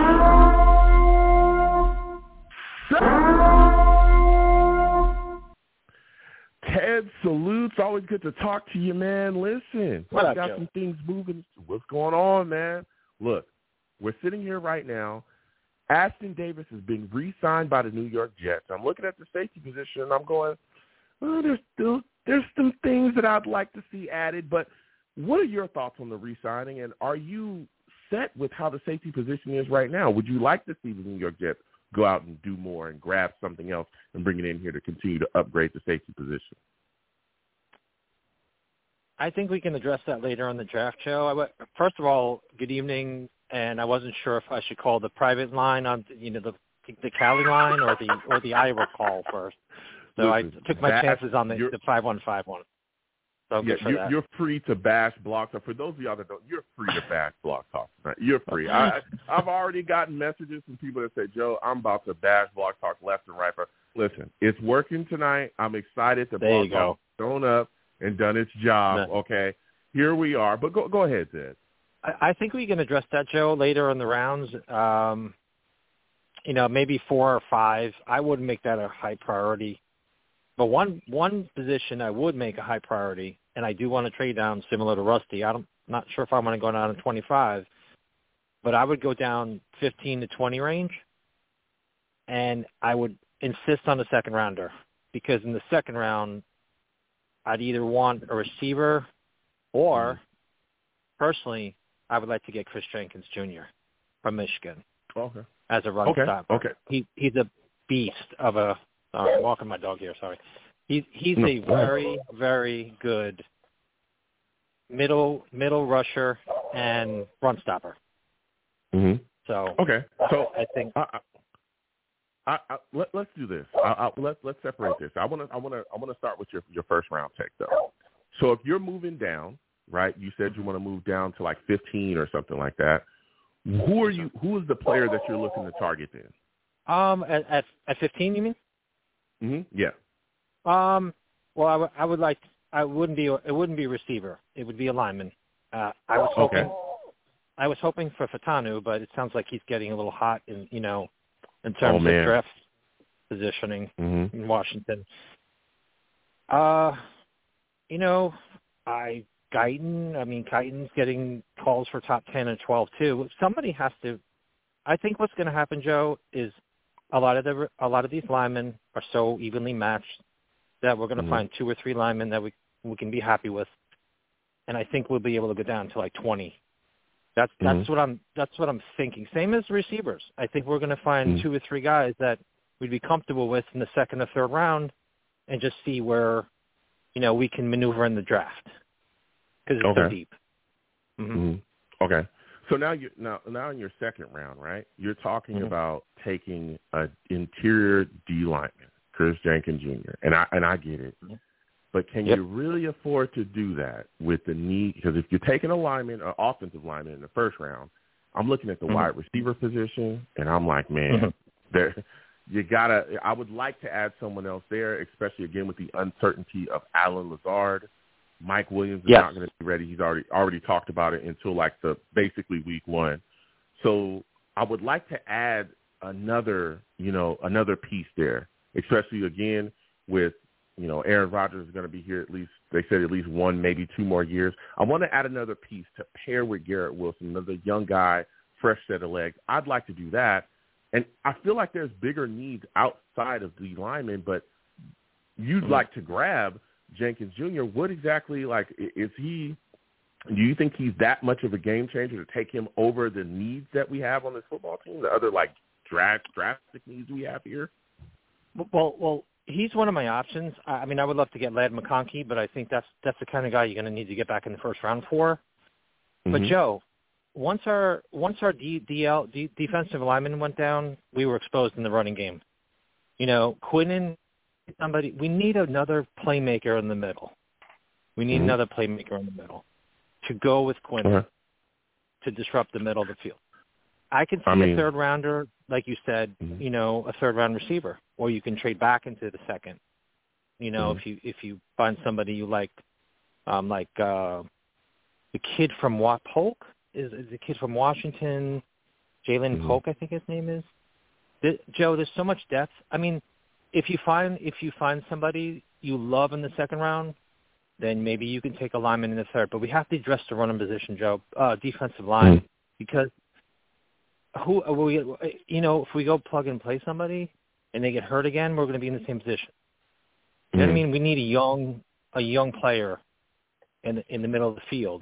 Ted, salutes. Always good to talk to you, man. Listen, we got some things moving. What's going on, man? Look, we're sitting here right now. Ashtyn Davis has been re-signed by the New York Jets. I'm looking at the safety position, and I'm going, there's some things that I'd like to see added. But what are your thoughts on the re-signing, and are you set with how the safety position is right now? Would you like to see the New York Jets go out and do more and grab something else and bring it in here to continue to upgrade the safety position? I think we can address that later on the draft show. First of all, good evening, and I wasn't sure if I should call the private line on, the Cali line or the Iowa call first. So listen, I took my chances on the 5151. So you're free to bash Blog Talk. For those of y'all that don't, you're free to bash Blog Talk. Right? You're free. I've already gotten messages from people that say, Joe, I'm about to bash Blog Talk left and right. Listen, it's working tonight. I'm excited that Blog Talk has shown up and done its job. Okay, here we are. But go ahead, Ted. I think we can address that, Joe, later in the rounds. Maybe 4 or 5. I wouldn't make that a high priority. But one position I would make a high priority, and I do want to trade down similar to Rusty. I'm not sure if I want to go down to 25, but I would go down 15 to 20 range, and I would insist on a second rounder because in the second round, I'd either want a receiver or, personally, I would like to get Chris Jenkins Jr. from Michigan as a run stopper. Okay. He's a beast of a I'm walking my dog here, sorry. He's a very, very good middle rusher and run stopper. Mm-hmm. So I think let's do this. Let's separate this. I want to start with your first round take though. So if you're moving down, right? You said you want to move down to like 15 or something like that. Who is the player that you're looking to target then? At 15, you mean? Mm-hmm. Yeah. Well, I would like. It wouldn't be a receiver. It would be a lineman. I was hoping for Fatanu, but it sounds like he's getting a little hot in terms of draft positioning in Washington. Guyton's getting calls for top 10 and 12 too. Somebody has to. I think what's going to happen, Joe, is a lot of these linemen are so evenly matched that we're going to find 2 or 3 linemen that we can be happy with, and I think we'll be able to go down to like 20. That's what I'm thinking. Same as receivers. I think we're going to find 2 or 3 guys that we'd be comfortable with in the second or third round, and just see where we can maneuver in the draft because it's so deep. Okay. So now in your second round, right? You're talking about taking an interior D lineman, Chris Jenkins Jr. And I get it, but can you really afford to do that with the need? Because if you're taking an offensive lineman in the first round, I'm looking at the wide receiver position, and I'm like, man, I would like to add someone else there, especially again with the uncertainty of Allen Lazard. Mike Williams is not going to be ready. He's already talked about it until like basically week 1. So I would like to add another piece there, especially again with, Aaron Rodgers is going to be here at least 1, maybe 2 more years. I want to add another piece to pair with Garrett Wilson, another young guy, fresh set of legs. I'd like to do that. And I feel like there's bigger needs outside of the linemen, but you'd like to grab Jenkins Jr. What exactly, is he – do you think he's that much of a game changer to take him over the needs that we have on this football team, the other, drastic needs we have here? Well, he's one of my options. I would love to get Ladd McConkey, but I think that's the kind of guy you're going to need to get back in the first round for. But, Joe, once our defensive lineman went down, we were exposed in the running game. Quinnen – we need another playmaker in the middle. We need another playmaker in the middle to go with Quinn to disrupt the middle of the field. I can see a third rounder, like you said, a third round receiver, or you can trade back into the second. If you find somebody you like the kid from Polk is the kid from Washington, Jalen Polk, I think his name is. Joe, there's so much depth. If you find somebody you love in the second round, then maybe you can take a lineman in the third. But we have to address the running position, Joe, defensive line, because if we go plug and play somebody and they get hurt again, we're going to be in the same position. You know what I mean? We need a young player in the middle of the field.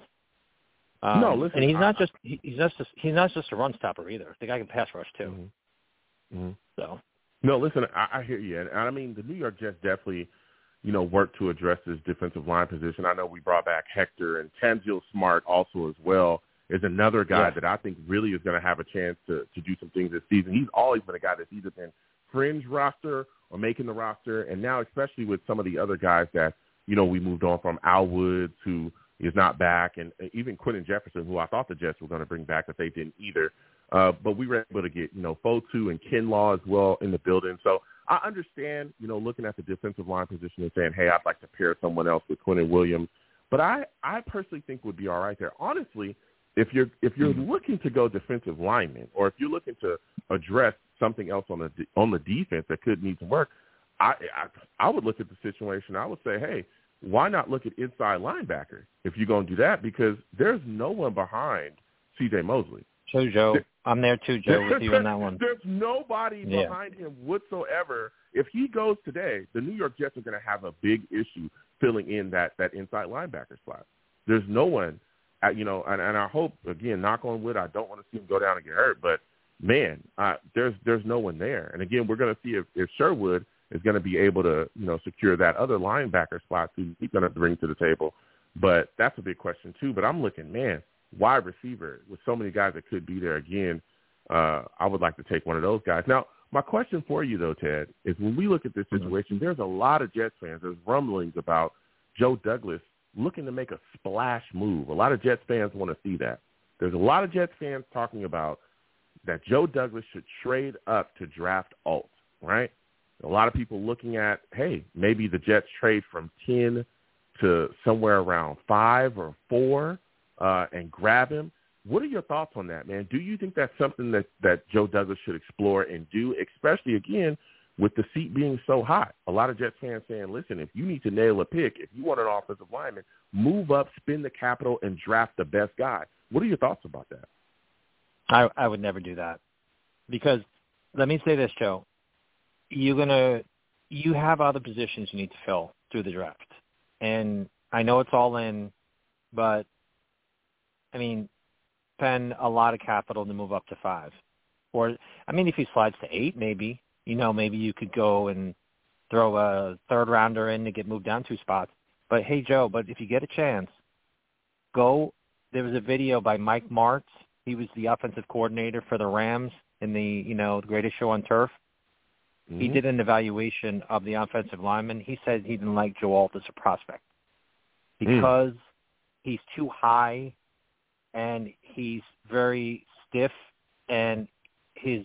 Listen, and he's not just a run stopper either. The guy can pass rush too. Mm-hmm. So. No, listen, I hear you. And I mean, the New York Jets definitely, worked to address this defensive line position. I know we brought back Hector, and Tanzil Smart also as well is another guy that I think really is going to have a chance to do some things this season. He's always been a guy that's either been fringe roster or making the roster, and now especially with some of the other guys that, we moved on from, Al Woods, who is not back, and even Quentin Jefferson, who I thought the Jets were going to bring back, but they didn't either. But we were able to get, Fotu and Kinlaw as well in the building. So I understand, looking at the defensive line position and saying, hey, I'd like to pair someone else with Quentin Williams. But I personally think would be all right there. Honestly, if you're looking to go defensive lineman, or if you're looking to address something else on the defense that could need some work, I would look at the situation. I would say, hey, why not look at inside linebacker if you're going to do that? Because there's no one behind C.J. Mosley. So, Joe, I'm there too, Joe, with you on that one. There's nobody behind him whatsoever. If he goes today, the New York Jets are going to have a big issue filling in that inside linebacker slot. There's no one, and I hope, again, knock on wood, I don't want to see him go down and get hurt, but, man, there's no one there. And, again, we're going to see if Sherwood is going to be able to, secure that other linebacker spot he's going to bring to the table. But that's a big question, too. But I'm looking, man, wide receiver with so many guys that could be there again. I would like to take one of those guys. Now, my question for you, though, Ted, is when we look at this situation, there's a lot of Jets fans. There's rumblings about Joe Douglas looking to make a splash move. A lot of Jets fans want to see that. There's a lot of Jets fans talking about that Joe Douglas should trade up to draft Alt, right? A lot of people looking at, hey, maybe the Jets trade from 10 to somewhere around 5 or 4 and grab him. What are your thoughts on that, man? Do you think that's something that Joe Douglas should explore and do, especially, again, with the seat being so hot? A lot of Jets fans saying, listen, if you need to nail a pick, if you want an offensive lineman, move up, spend the capital, and draft the best guy. What are your thoughts about that? I would never do that, because let me say this, Joe. You have other positions you need to fill through the draft. And I know it's all in, but, I mean, spend a lot of capital to move up to 5. Or, I mean, if he slides to 8, maybe, maybe you could go and throw a third-rounder in to get moved down 2 spots. But, hey, Joe, if you get a chance, go. There was a video by Mike Martz. He was the offensive coordinator for the Rams in the, the Greatest Show on Turf. Mm-hmm. He did an evaluation of the offensive lineman. He said he didn't like Joe Alt as a prospect because he's too high and he's very stiff, and his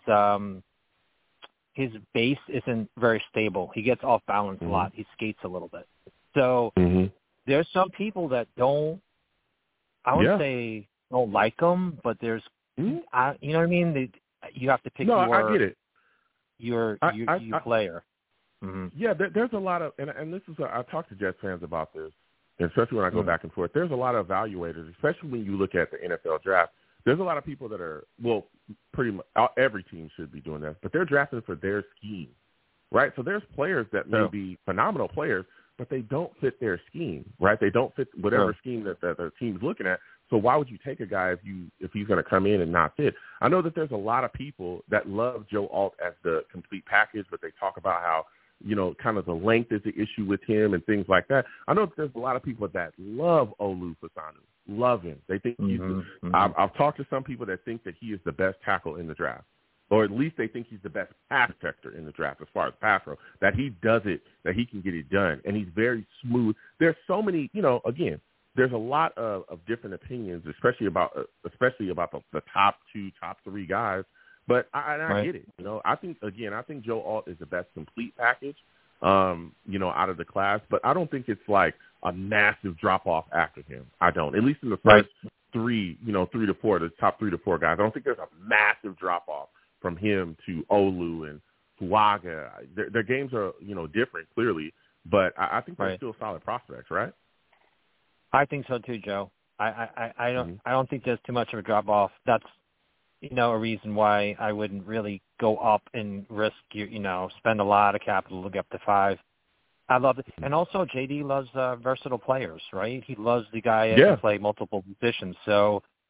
base isn't very stable. He gets off balance a lot. He skates a little bit. So there's some people that don't, I wouldn't say don't like him, but there's, you know what I mean? You have to pick I get it. your player. Mm-hmm. Yeah, there's a lot of, and this is, I talk to Jets fans about this, and especially when I go back and forth. There's a lot of evaluators, especially when you look at the NFL draft. There's a lot of people that are, well, pretty much every team should be doing that, but they're drafting for their scheme, right? So there's players that may be phenomenal players, but they don't fit their scheme, right? They don't fit whatever scheme that the team's looking at. So why would you take a guy if he's going to come in and not fit? I know that there's a lot of people that love Joe Alt as the complete package, but they talk about how, kind of the length is the issue with him and things like that. I know that there's a lot of people that love Olu Fasanu, love him. They think he's I've talked to some people that think that he is the best tackle in the draft, or at least they think he's the best pass protector in the draft as far as pass pro, that he does it, that he can get it done, and he's very smooth. There's so many, again, there's a lot of different opinions, especially about the top 2, top 3 guys. But I get it. I think Joe Alt is the best complete package, out of the class. But I don't think it's like a massive drop off after him. I don't. At least in the first 3, 3 to 4, the top 3 to 4 guys. I don't think there's a massive drop off from him to Olu and Fuaga. Their games are different clearly, but I think they're still solid prospects, right? I think so too, Joe. I don't think there's too much of a drop off. That's a reason why I wouldn't really go up and risk spend a lot of capital to get up to 5. I love it, and also JD loves versatile players, right? He loves the guy that can play multiple positions. So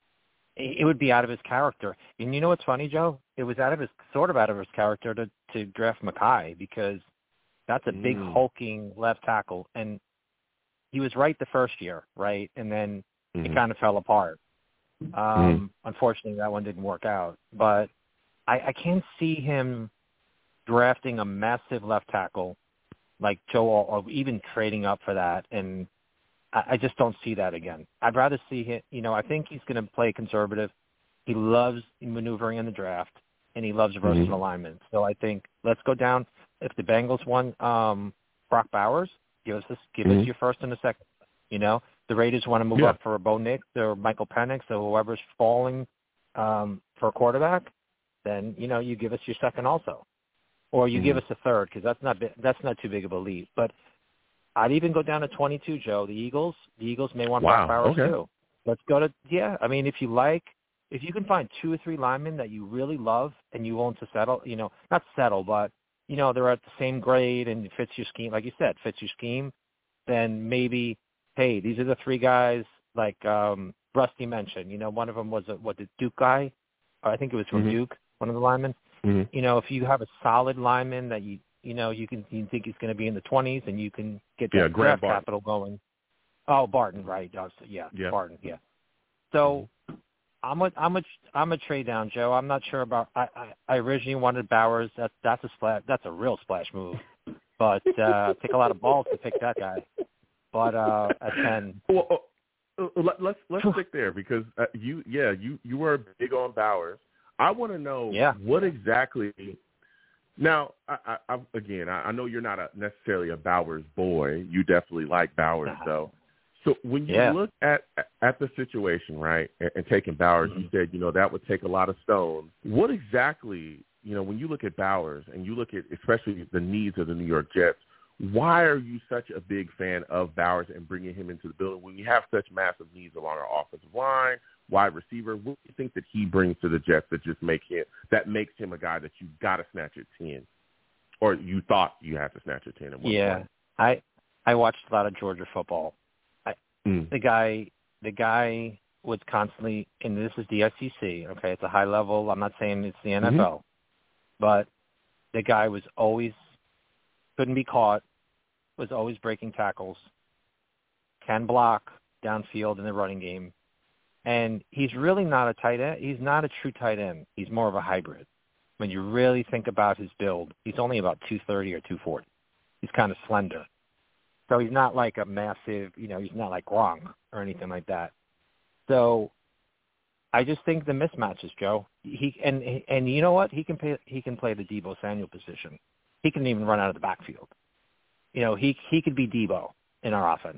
it would be out of his character. And you know what's funny, Joe? It was out of his character to draft Mackay, because that's a big hulking left tackle, and he was right the first year, right? And then it kind of fell apart. Unfortunately, that one didn't work out. But I can't see him drafting a massive left tackle like Joe, or even trading up for that. And I just don't see that again. I'd rather see him, I think he's going to play conservative. He loves maneuvering in the draft, and he loves versatile alignment. So I think let's go down. If the Bengals won Brock Bowers, give us your first and a second. The Raiders want to move up for a Bo Nix or Michael Penix or whoever's falling for a quarterback, then you give us your second also, or you give us a third, because that's not too big of a leap. But I'd even go down to 22, Joe. The Eagles may want Brock Bowers too. Let's go to if you can find 2 or 3 linemen that you really love and you want to settle, not settle, but they're at the same grade and it fits your scheme, like you said, fits your scheme, then maybe, hey, these are the 3 guys like Rusty mentioned. One of them was the Duke guy. I think it was from Duke, one of the linemen. If you have a solid lineman that you think he's going to be in the 20s, and you can get that draft capital going. Oh, Barton, right? Barton, yeah. So I'm a trade down, Joe. I'm not sure about. I originally wanted Bowers. That's a real splash move, but take a lot of balls to pick that guy. But at 10. Well, let's stick there, because you were big on Bowers. I want to know what exactly. Now, I know you're not necessarily a Bowers boy. You definitely like Bowers, though. So when you look at the situation, right, and taking Bowers, you said, that would take a lot of stones. What exactly, when you look at Bowers and you look at especially the needs of the New York Jets, why are you such a big fan of Bowers and bringing him into the building when you have such massive needs along our offensive line, wide receiver? What do you think that he brings to the Jets that makes him a guy that you got to snatch at 10, or you thought you had to snatch at 10 at one point? I watched a lot of Georgia football. The guy was constantly, and this is the SEC, okay? It's a high level. I'm not saying it's the NFL, but the guy was always couldn't be caught, was always breaking tackles, can block downfield in the running game. And he's really not a tight end. He's not a true tight end. He's more of a hybrid. When you really think about his build, he's only about 230 or 240. He's kind of slender. So he's not like a massive, he's not like Gronk or anything like that. So I just think the mismatches, Joe. And you know what? He can play the Deebo Samuel position. He can even run out of the backfield. He could be Deebo in our offense.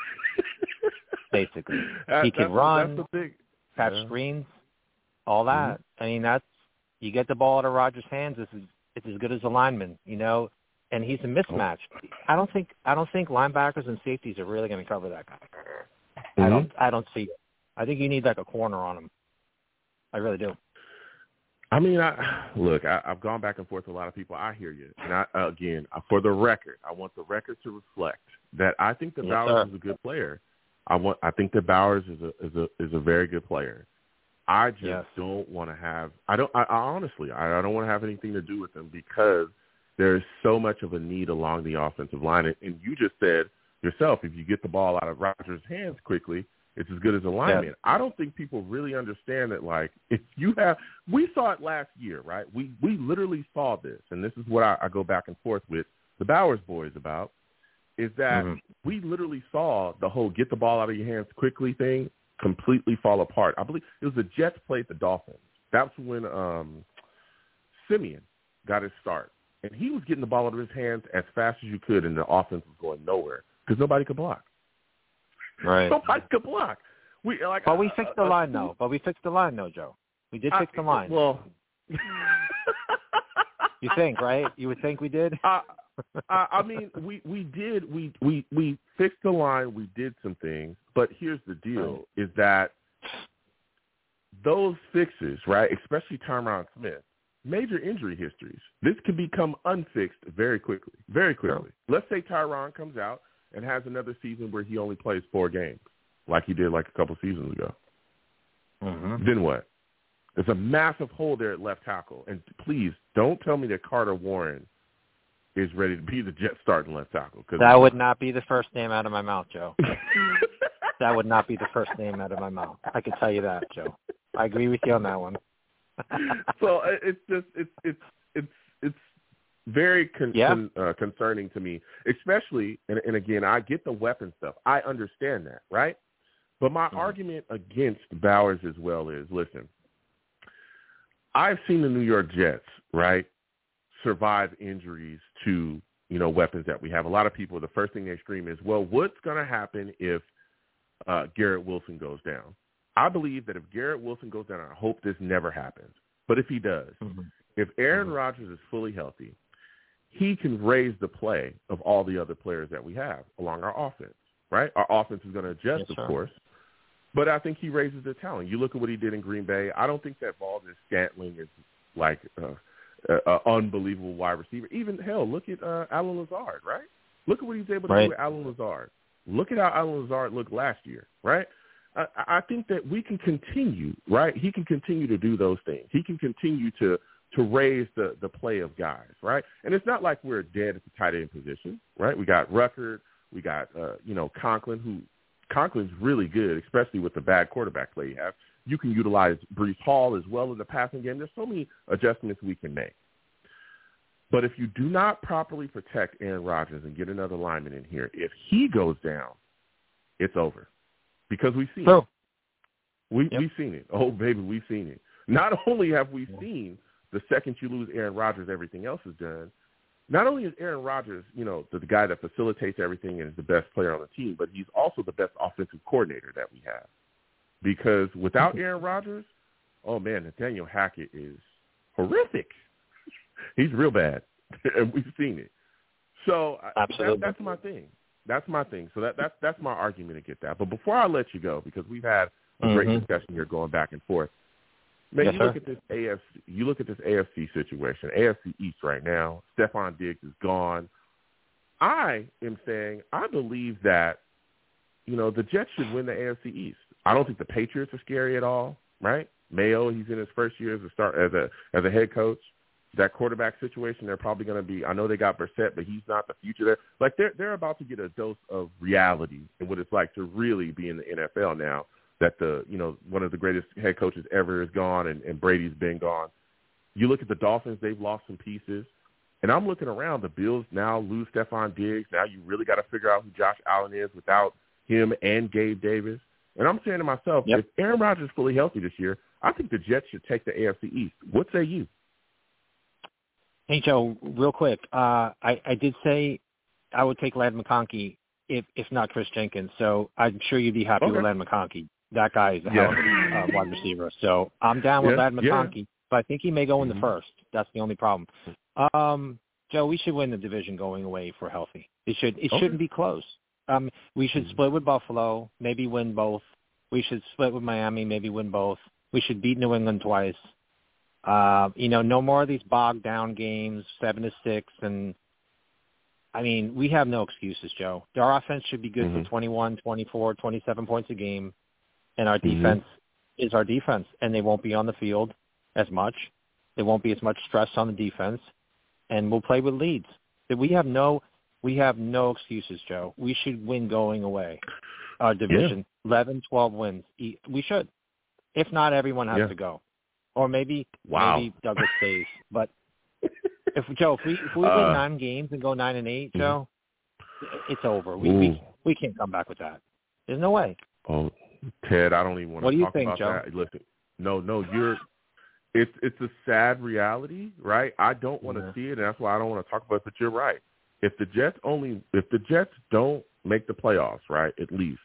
Basically, he can run, catch screens, all that. I mean, you get the ball out of Rodgers' hands. It's as good as a lineman, and he's a mismatch. I don't think linebackers and safeties are really going to cover that guy. I don't see it. I think you need like a corner on him. I really do. I mean, I've gone back and forth with a lot of people. I hear you, and for the record, I want the record to reflect that I think that Bowers is a good player. I think that Bowers is a very good player. I just don't want to have. I honestly don't want to have anything to do with him, because there is so much of a need along the offensive line. And you just said yourself, if you get the ball out of Rodgers' hands quickly, it's as good as a lineman. Yeah. I don't think people really understand that. Like, if you have, we saw it last year, right? We literally saw this, and this is what I go back and forth with the Bowers boys about, is that we literally saw the whole get the ball out of your hands quickly thing completely fall apart. I believe it was the Jets played the Dolphins. That's when Simeon got his start. And he was getting the ball out of his hands as fast as you could, and the offense was going nowhere because nobody could block. Right. Nobody could block. We fixed the line, though. Joe. We did fix the line. Well, you think, right? You would think we did? I mean, we did. We fixed the line. We did some things. But here's the deal, is that those fixes, right, especially Tyron Smith, major injury histories. This can become unfixed very quickly, very quickly. Let's say Tyron comes out and has another season where he only plays 4 games, like he did like a couple seasons ago. then what? There's a massive hole there at left tackle. And please, don't tell me that Carter Warren is ready to be the Jets starting left tackle. That would not be the first name out of my mouth, Joe. That would not be the first name out of my mouth. I can tell you that, Joe. I agree with you on that one. So it's very concerning to me, especially, and again, I get the weapon stuff. I understand that, right? But my argument against Bowers as well is, listen, I've seen the New York Jets, right, survive injuries to, weapons that we have. A lot of people, the first thing they scream is, well, what's going to happen if Garrett Wilson goes down? I believe that if Garrett Wilson goes down, I hope this never happens. But if he does, if Aaron Rodgers is fully healthy, he can raise the play of all the other players that we have along our offense, right? Our offense is going to adjust, of course. But I think he raises the talent. You look at what he did in Green Bay. I don't think that Valdes-Scantling is like an unbelievable wide receiver. Even, hell, look at Allen Lazard, right? Look at what he's able to do with Allen Lazard. Look at how Allen Lazard looked last year, right? I think that we can continue, right? He can continue to do those things. He can continue to raise the play of guys, right? And it's not like we're dead at the tight end position, right? We got Ruckert. We got, Conklin, Conklin's really good, especially with the bad quarterback play you have. You can utilize Breece Hall as well in the passing game. There's so many adjustments we can make. But if you do not properly protect Aaron Rodgers and get another lineman in here, if he goes down, it's over. Because we've seen it. We've seen it. Oh, baby, we've seen it. Not only have we seen the second you lose Aaron Rodgers, everything else is done. Not only is Aaron Rodgers, the guy that facilitates everything and is the best player on the team, but he's also the best offensive coordinator that we have. Because without Aaron Rodgers, oh, man, Nathaniel Hackett is horrific. He's real bad, and we've seen it. So that's my thing. That's my thing. So that's my argument to get that. But before I let you go, because we've had a great discussion here going back and forth, man, you look at this AFC situation, AFC East right now. Stephon Diggs is gone. I am saying I believe that, the Jets should win the AFC East. I don't think the Patriots are scary at all, right? Mayo, he's in his first year as a head coach. That quarterback situation, they're probably going to be. I know they got Brissett, but he's not the future there. Like they're about to get a dose of reality and what it's like to really be in the NFL now. That one of the greatest head coaches ever is gone, and Brady's been gone. You look at the Dolphins; they've lost some pieces, and I'm looking around. The Bills now lose Stephon Diggs. Now you really got to figure out who Josh Allen is without him and Gabe Davis. And I'm saying to myself, if Aaron Rodgers is fully healthy this year, I think the Jets should take the AFC East. What say you? Hey, Joe, real quick. I did say I would take Ladd McConkey if not Chris Jenkins. So I'm sure you'd be happy with Ladd McConkey. That guy is a hell of a wide receiver. So I'm down with Ladd McConkey, but I think he may go in the first. That's the only problem. Joe, we should win the division going away if we're healthy. It shouldn't be close. We should split with Buffalo, maybe win both. We should split with Miami, maybe win both. We should beat New England twice. No more of these bogged down games, 7-6, and I mean, we have no excuses, Joe. Our offense should be good for 21, 24, 27 points a game, and our defense is our defense, and they won't be on the field as much. There won't be as much stress on the defense, and we'll play with leads. We have no excuses, Joe. We should win going away. Our division, 11, 12 wins. We should. If not, everyone has to go. Or maybe Douglas stays. But if we win 9 games and go 9-8, Joe, it's over. We can't come back with that. There's no way. Oh, Ted, I don't even want to talk about Joe? that. Listen, no, it's a sad reality, right? I don't want to see it, and that's why I don't want to talk about it. But you're right. If the Jets don't make the playoffs, right, at least,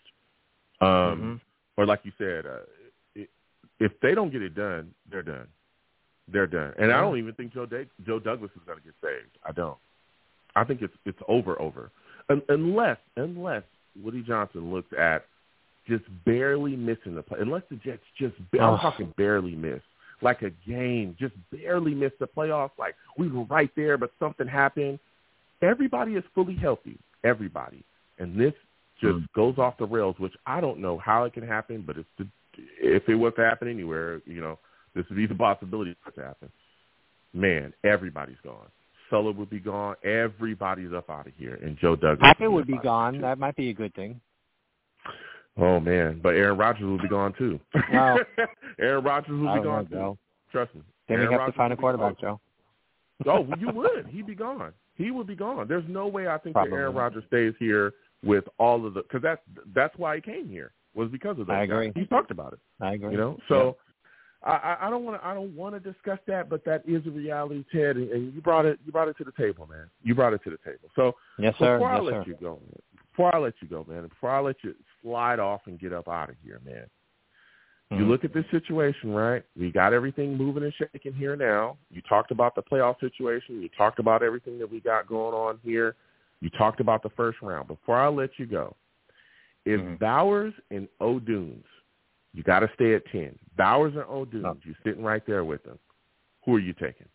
or like you said, if they don't get it done, they're done. They're done. And I don't even think Joe Douglas is going to get saved. I don't. I think it's over. Unless Woody Johnson looks at just barely missing the play. Unless the Jets I'm talking barely miss. Like a game, just barely missed the playoffs. Like we were right there, but something happened. Everybody is fully healthy. Everybody. And this just goes off the rails, which I don't know how it can happen, but it's the if it was to happen anywhere, this would be the possibility for it to happen. Man, everybody's gone. Sulla would be gone. Everybody's up out of here. And Joe Douglas. Hackett would be gone. That might be a good thing. Oh, man. But Aaron Rodgers will be gone, too. Wow. Aaron Rodgers will be gone, too. Joe. Trust me. Then we have to find a quarterback, Joe. Oh, you would. He'd be gone. He would be gone. There's no way I think that Aaron Rodgers stays here with all of the – because that's why he came here, was because of that. I agree. He talked about it. I agree. So I don't want to discuss that, but that is a reality, Ted, and you brought it to the table, man. You brought it to the table. So yes, sir. Before I let you go, man, before I let you slide off and get up out of here, man, you look at this situation, right? We got everything moving and shaking here now. You talked about the playoff situation. You talked about everything that we got going on here. You talked about the first round. Before I let you go, if Bowers and O'Dunes, you got to stay at 10. Bowers and O'Dunes, you're sitting right there with them. Who are you taking?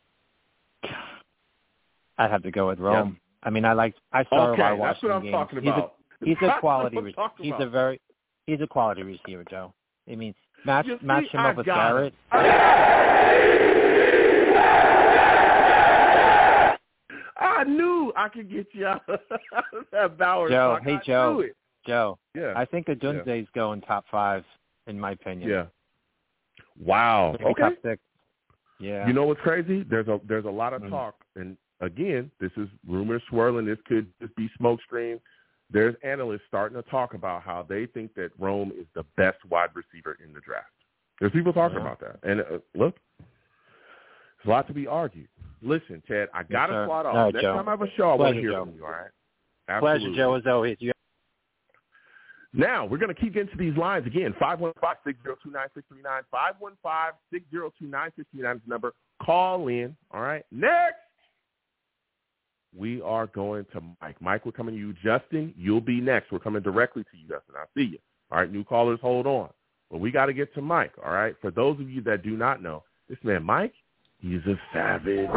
I'd have to go with Rome. Yeah. I mean, I saw a lot of Washington that's what I'm games. talking about. He's a quality. He's a quality receiver, Joe. I mean, match him up with Garrett. I knew I could get you out of that Bowers. Joe, Joe. Joe. Yeah. I think Odunze's going top 5, in my opinion. Yeah. Wow. Maybe okay. Top 6. Yeah. You know what's crazy? There's a lot of talk, and again, this is rumors swirling. This could just be smoke screen. There's analysts starting to talk about how they think that Rome is the best wide receiver in the draft. There's people talking about that. And look, there's a lot to be argued. Listen, Ted, I got to slide off. Next time I have a show, I want to hear from you, all right? Absolutely. Pleasure, Joe, as always. Now, we're going to keep getting to these lines again. 515-602-9639. 515-602-9639 is the number. Call in, all right? Next, we are going to Mike. Mike, we're coming to you. Justin, you'll be next. We're coming directly to you, Justin. I'll see you. All right, new callers, hold on. But we got to get to Mike, all right? For those of you that do not know, this man, Mike, he's a savage.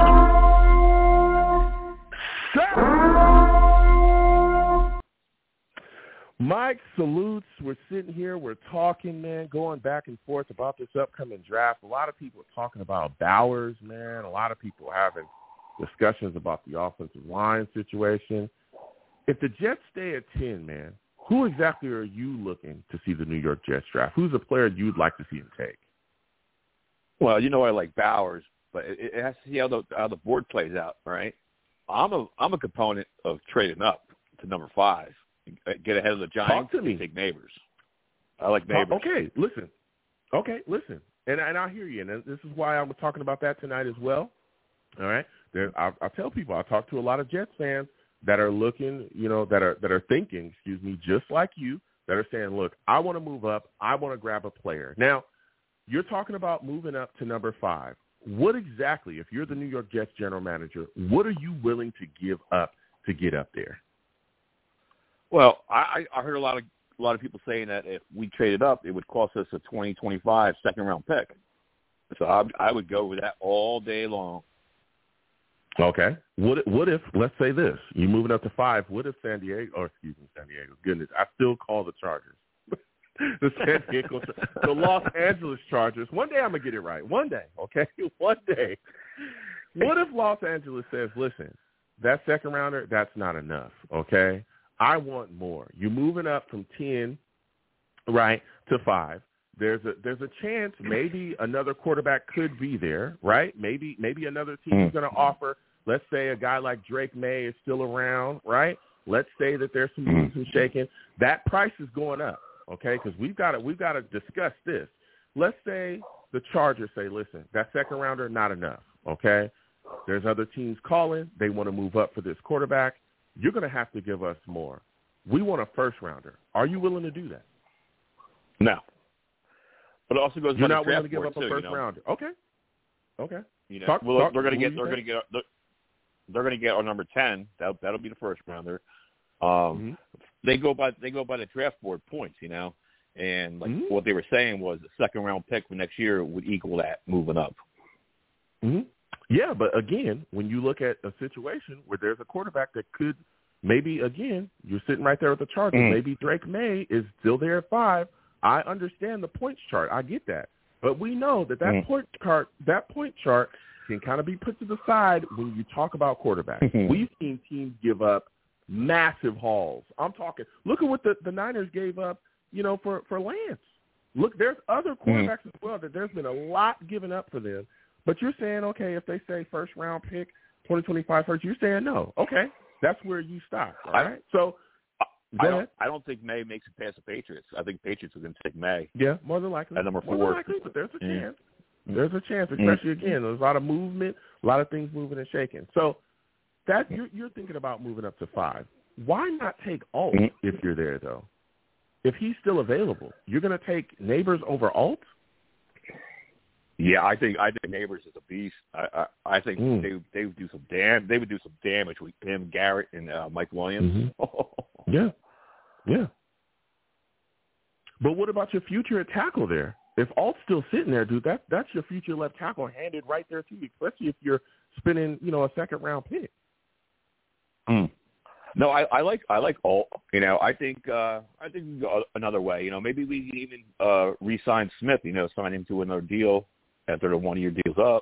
Mike salutes. We're sitting here. We're talking, man, going back and forth about this upcoming draft. A lot of people are talking about Bowers, man. A lot of people are having discussions about the offensive line situation. If the Jets stay at 10, man, who exactly are you looking to see the New York Jets draft? Who's a player you'd like to see him take? Well, I like Bowers, but it has to see how the board plays out, right? I'm a component of trading up to number 5, get ahead of the Giants, and take Neighbors. I like Neighbors. Okay, listen. And I hear you, and this is why I was talking about that tonight as well. All right, I tell people, I talk to a lot of Jets fans that are looking, that are thinking, just like you, that are saying, look, I want to move up, I want to grab a player. Now, you're talking about moving up to number 5. What exactly, if you're the New York Jets general manager, what are you willing to give up to get up there? Well, I heard a lot of people saying that if we traded up, it would cost us a 2025 second-round pick. So I would go with that all day long. Okay. What if, let's say this, you're moving up to 5, what if San Diego, goodness, I still call the Chargers. The Los Angeles Chargers. One day I'm going to get it right. One day, okay? One day. What if Los Angeles says, listen, that second rounder, that's not enough, okay? I want more. You're moving up from 10, right, to 5. There's a chance maybe another quarterback could be there, right? Maybe another team is going to offer. Let's say a guy like Drake May is still around, right? Let's say that there's some moves and shaking. That price is going up, okay? Because we've got to discuss this. Let's say the Chargers say, listen, that second rounder, not enough, okay? There's other teams calling. They want to move up for this quarterback. You're going to have to give us more. We want a first rounder. Are you willing to do that? No. But it also goes. You're not willing to give up a first rounder. Okay. They're going to get our number 10. That'll be the first rounder. They go by the draft board points, and what they were saying was the second round pick for next year would equal that moving up. Yeah, but again, when you look at a situation where there's a quarterback that could maybe, again, you're sitting right there with the Chargers. Maybe Drake May is still there at 5. I understand the points chart. I get that. But we know that point chart can kind of be put to the side when you talk about quarterbacks. We've seen teams give up massive hauls. I'm talking, look at what the Niners gave up, for Lance. Look, there's other quarterbacks as well that there's been a lot given up for them. But you're saying, okay, if they say first-round pick, 2025 first, you're saying no. Okay, that's where you stop, all right? So I don't think May makes it past the Patriots. I think Patriots are going to take May. Yeah, more than likely. At number 4. More than likely, but there's a chance. There's a chance, especially, again, there's a lot of movement, a lot of things moving and shaking. So that you're thinking about moving up to 5. Why not take Alt if you're there, though? If he's still available, you're going to take Neighbors over Alt? Yeah, I think Neighbors is a beast. I think they would do some damage with him, Garrett, and Mike Williams. Yeah. But what about your future at tackle there? If Alt's still sitting there, dude, that's your future left tackle handed right there to you, especially if you're spending, a second-round pick. No, I like Alt. I think we can go another way. Maybe we can even re-sign Smith. Sign him to another deal after the 1-year deal's up.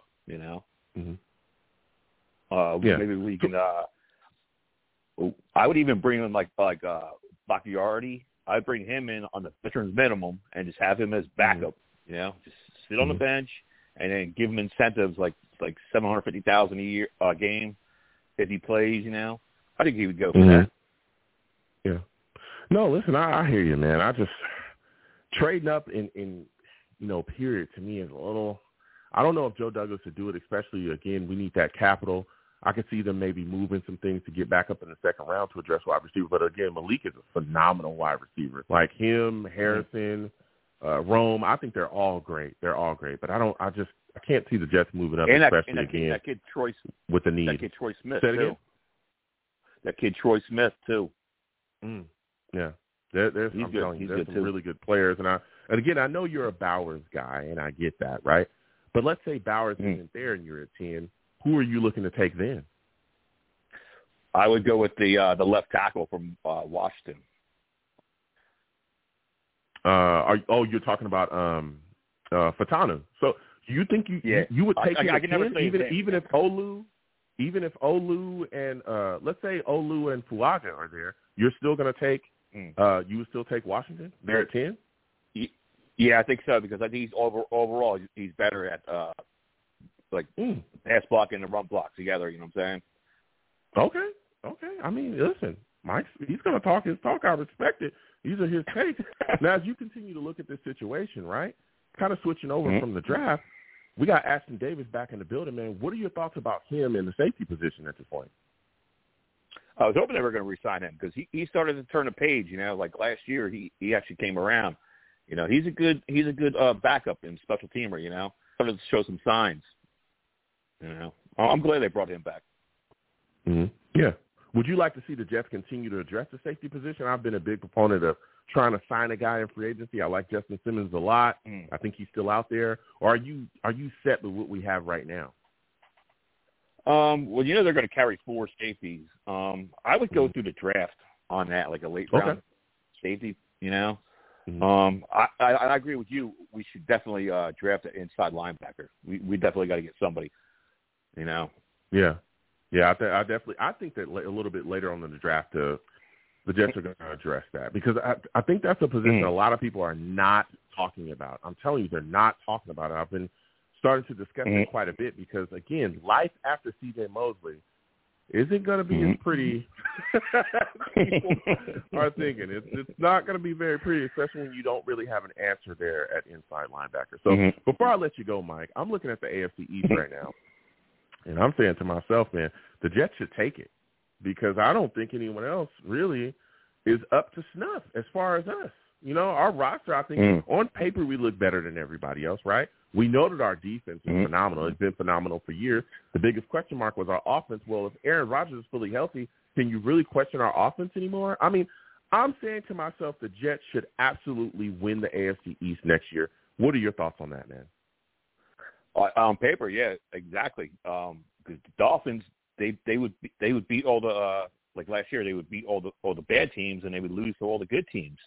Maybe we can. I would even bring in like Bakhtiari. I'd bring him in on the veterans minimum and just have him as backup. Just sit on the bench and then give him incentives like $750,000 a year game if he plays. I think he would go for that. Yeah. No, listen, I hear you, man. I just trading up in period to me is a little. I don't know if Joe Douglas would do it, especially again. We need that capital. I could see them maybe moving some things to get back up in the second round to address wide receiver. But again, Malik is a phenomenal wide receiver. Like him, Harrison, Rome. I think they're all great. But I can't see the Jets moving up, especially again that kid Troy with the need. That kid Troy Smith too. That kid Troy Smith too. Yeah, there's some really good players, and again, I know you're a Bowers guy, and I get that, right? But let's say Bowers isn't there, and you're at 10. Who are you looking to take then? I would go with the left tackle from Washington. You're talking about Fatanu. So you think you would take him at 10, even if Olu and let's say Olu and Fuaga are there, you're still going to take you would still take Washington there at 10? Yeah, I think so, because I think he's overall he's better at pass block and the run block together. You know what I'm saying? Okay. I mean, listen, Mike, he's going to talk his talk. I respect it. These are his takes. Now, as you continue to look at this situation, right, kind of switching over from the draft, we got Ashton Davis back in the building, man. What are your thoughts about him in the safety position at this point? I was hoping they were going to re-sign him because he started to turn a page. Like last year, he actually came around. He's a good backup and special teamer. Started to show some signs. I'm glad they brought him back. Yeah. Would you like to see the Jets continue to address the safety position? I've been a big proponent of trying to sign a guy in free agency. I like Justin Simmons a lot. I think he's still out there. Or are you set with what we have right now? Well, they're going to carry 4 safeties. I would go through the draft on that, like a late round safety. I agree with you. We should definitely draft an inside linebacker. We definitely got to get somebody. Yeah. I think that a little bit later on in the draft, the Jets are going to address that because I think that's a position a lot of people are not talking about. I'm telling you, they're not talking about it. I've been starting to discuss it quite a bit because, again, life after C.J. Mosley isn't going to be as pretty as people are thinking. It's not going to be very pretty, especially when you don't really have an answer there at inside linebacker. So before I let you go, Mike, I'm looking at the AFC East right now, and I'm saying to myself, man, the Jets should take it because I don't think anyone else really is up to snuff as far as us. Our roster, I think, on paper, we look better than everybody else, right? We know that our defense is phenomenal. It's been phenomenal for years. The biggest question mark was our offense. Well, if Aaron Rodgers is fully healthy, can you really question our offense anymore? I mean, I'm saying to myself the Jets should absolutely win the AFC East next year. What are your thoughts on that, man? On paper, yeah, exactly. Because the Dolphins, they would beat all the like last year. They would beat all the bad teams, and they would lose to all the good teams.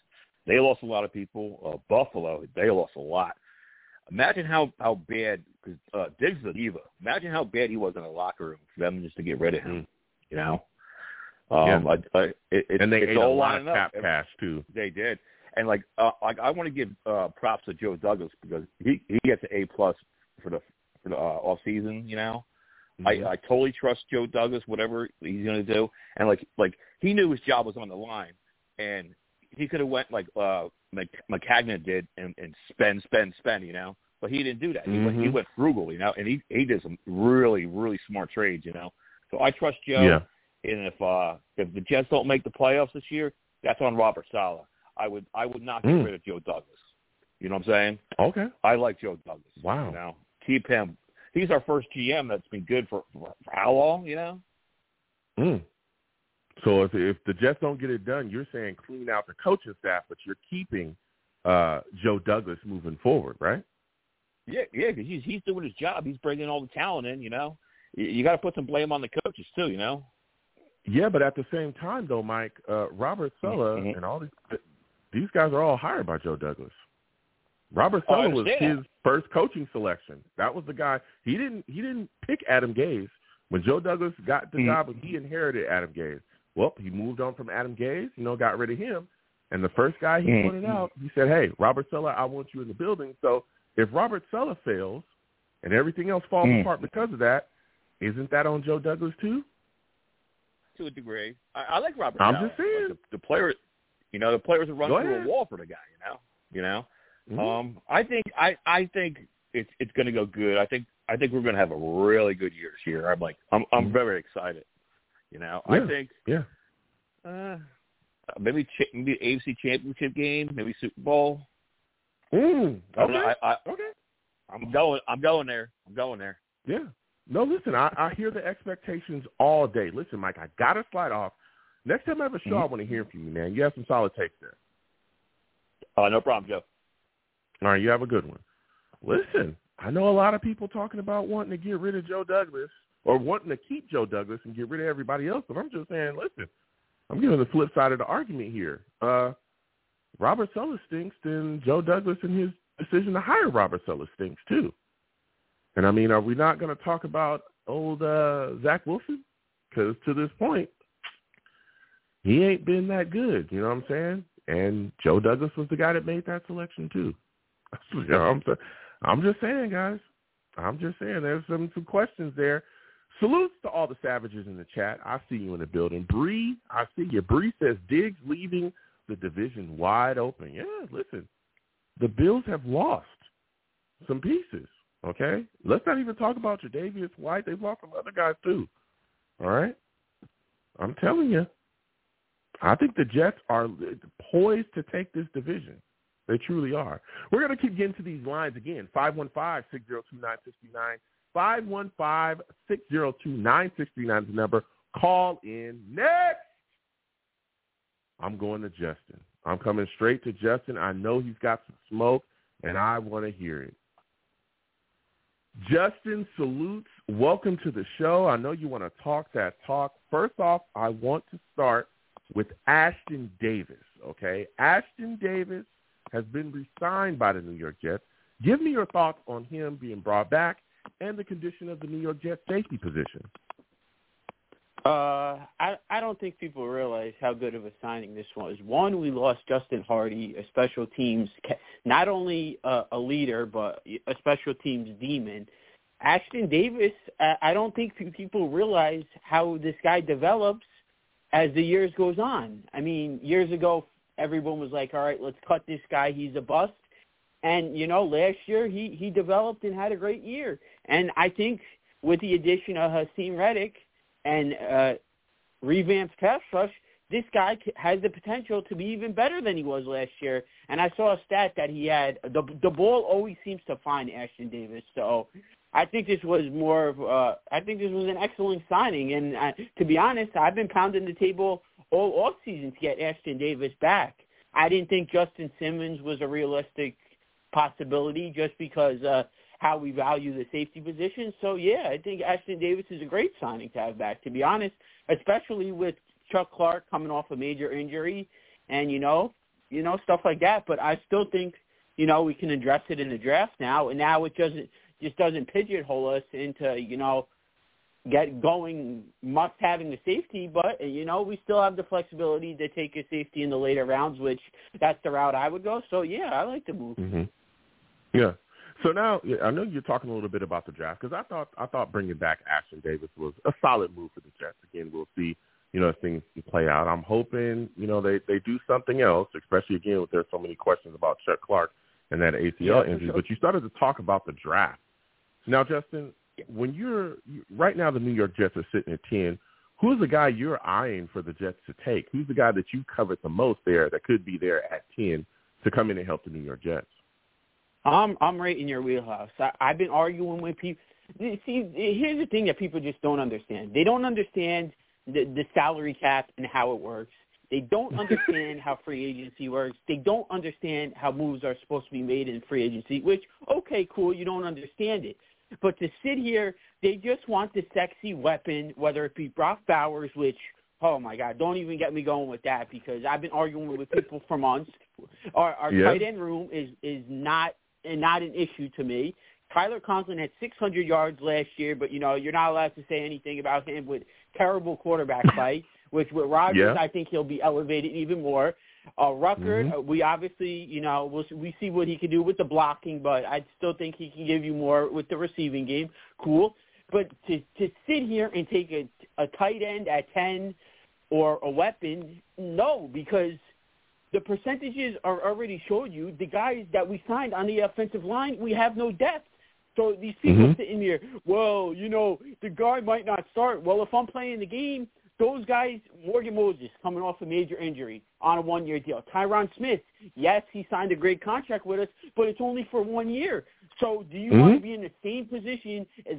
They lost a lot of people. Buffalo, they lost a lot. Imagine how bad, because Diggs is a diva. Imagine how bad he was in the locker room for them just to get rid of him. You know, and they ate a lot of cap cash too. They did, and I want to give props to Joe Douglas because he gets an A+ for the off season. You know, I totally trust Joe Douglas, whatever he's going to do, and like he knew his job was on the line, and he could have went like Maccagnan did and spend, you know. But he didn't do that. He went frugal, you know, and he did some really, really smart trades, you know. So I trust Joe. Yeah. And if the Jets don't make the playoffs this year, that's on Robert Saleh. I would not get rid of Joe Douglas. You know what I'm saying? Okay. I like Joe Douglas. Wow. You know, keep him. He's our first GM that's been good for how long, you know? So if the Jets don't get it done, you're saying clean out the coaching staff, but you're keeping Joe Douglas moving forward, right? Yeah, because he's doing his job. He's bringing all the talent in, you know. You got to put some blame on the coaches too, you know. Yeah, but at the same time, though, Mike, Robert Saleh and all these guys are all hired by Joe Douglas. Robert Saleh was his first coaching selection. That was the guy. He didn't pick Adam Gase. When Joe Douglas got the job, he inherited Adam Gase. Well, he moved on from Adam Gase, you know, got rid of him. And the first guy he pointed out, he said, hey, Robert Saleh, I want you in the building. So if Robert Saleh fails and everything else falls apart because of that, isn't that on Joe Douglas too? To a degree. I like Robert Saleh. I'm just saying. The players, you know, the players are running through a wall for the guy, you know. I think it's going to go good. I think we're going to have a really good year this year. I'm very excited. You know, I think maybe AFC Championship game, maybe Super Bowl. Okay. Okay. I'm going there. Yeah. No, listen, I hear the expectations all day. Listen, Mike, I got to slide off. Next time I have a show, I want to hear from you, man. You have some solid takes there. No problem, Joe. All right, you have a good one. Listen, I know a lot of people talking about wanting to get rid of Joe Douglas or wanting to keep Joe Douglas and get rid of everybody else, but I'm just saying, listen, I'm giving the flip side of the argument here. Robert Saleh stinks, then Joe Douglas and his decision to hire Robert Saleh stinks too. And, I mean, are we not going to talk about old Zach Wilson? Because to this point, he ain't been that good, you know what I'm saying? And Joe Douglas was the guy that made that selection too. You know, I'm just saying, guys. I'm just saying there's some questions there. Salutes to all the savages in the chat. I see you in the building. Bree, I see you. Bree says Diggs leaving the division wide open. Yeah, listen, the Bills have lost some pieces, okay? Let's not even talk about Tre'Davious White. They've lost some other guys too, all right? I'm telling you, I think the Jets are poised to take this division. They truly are. We're going to keep getting to these lines again. 515-602-9639. 515-602-9639 is the number. Call in next. I'm going to Justin. I'm coming straight to Justin. I know he's got some smoke, and I want to hear it. Justin, salutes. Welcome to the show. I know you want to talk that talk. First off, I want to start with Ashton Davis, okay? Ashton Davis has been re-signed by the New York Jets. Give me your thoughts on him being brought back and the condition of the New York Jets safety position. I don't think people realize how good of a signing this was. One, we lost Justin Hardy, a special teams, not only a leader, but a special teams demon. Ashton Davis, I don't think people realize how this guy develops as the years goes on. I mean, years ago, everyone was like, all right, let's cut this guy. He's a bust. And, you know, last year he developed and had a great year. And I think with the addition of Haason Reddick and revamped pass rush, this guy has the potential to be even better than he was last year. And I saw a stat that he had the ball always seems to find Ashton Davis. So I think this was I think this was an excellent signing. And to be honest, I've been pounding the table all offseason to get Ashton Davis back. I didn't think Justin Simmons was a realistic possibility just because how we value the safety position. So, yeah, I think Ashton Davis is a great signing to have back, to be honest, especially with Chuck Clark coming off a major injury. And, you know, stuff like that. But I still think, we can address it in the draft now, and now it doesn't pigeonhole us into, get going must having the safety, but, we still have the flexibility to take a safety in the later rounds, which that's the route I would go. So, yeah, I like the move. Mm-hmm. Yeah. So now, I know you're talking a little bit about the draft, because I thought bringing back Ashtyn Davis was a solid move for the Jets. Again, we'll see, as things play out. I'm hoping, they do something else, especially, again, with there's so many questions about Chuck Clark and that ACL injury. Sure. But you started to talk about the draft. Now, Justin, when right now the New York Jets are sitting at 10, who's the guy you're eyeing for the Jets to take? Who's the guy that you covered the most there that could be there at 10 to come in and help the New York Jets? I'm right in your wheelhouse. I've been arguing with people. See, here's the thing that people just don't understand. They don't understand the salary cap and how it works. They don't understand how free agency works. They don't understand how moves are supposed to be made in free agency, which, okay, cool, you don't understand it. But to sit here, they just want the sexy weapon, whether it be Brock Bowers, which, oh, my God, don't even get me going with that, because I've been arguing with people for months. Our tight end room is not an issue to me. Tyler Conklin had 600 yards last year, but, you're not allowed to say anything about him with terrible quarterback play, which with Rodgers, I think he'll be elevated even more. Rucker, we obviously, we see what he can do with the blocking, but I still think he can give you more with the receiving game. Cool. But to sit here and take a tight end at 10 or a weapon, no, because the percentages are already showed you. The guys that we signed on the offensive line, we have no depth. So these people sitting here, well, the guy might not start. Well, if I'm playing the game, those guys, Morgan Moses coming off a major injury on a 1-year deal. Tyron Smith, yes, he signed a great contract with us, but it's only for 1 year. So do you want to be in the same position as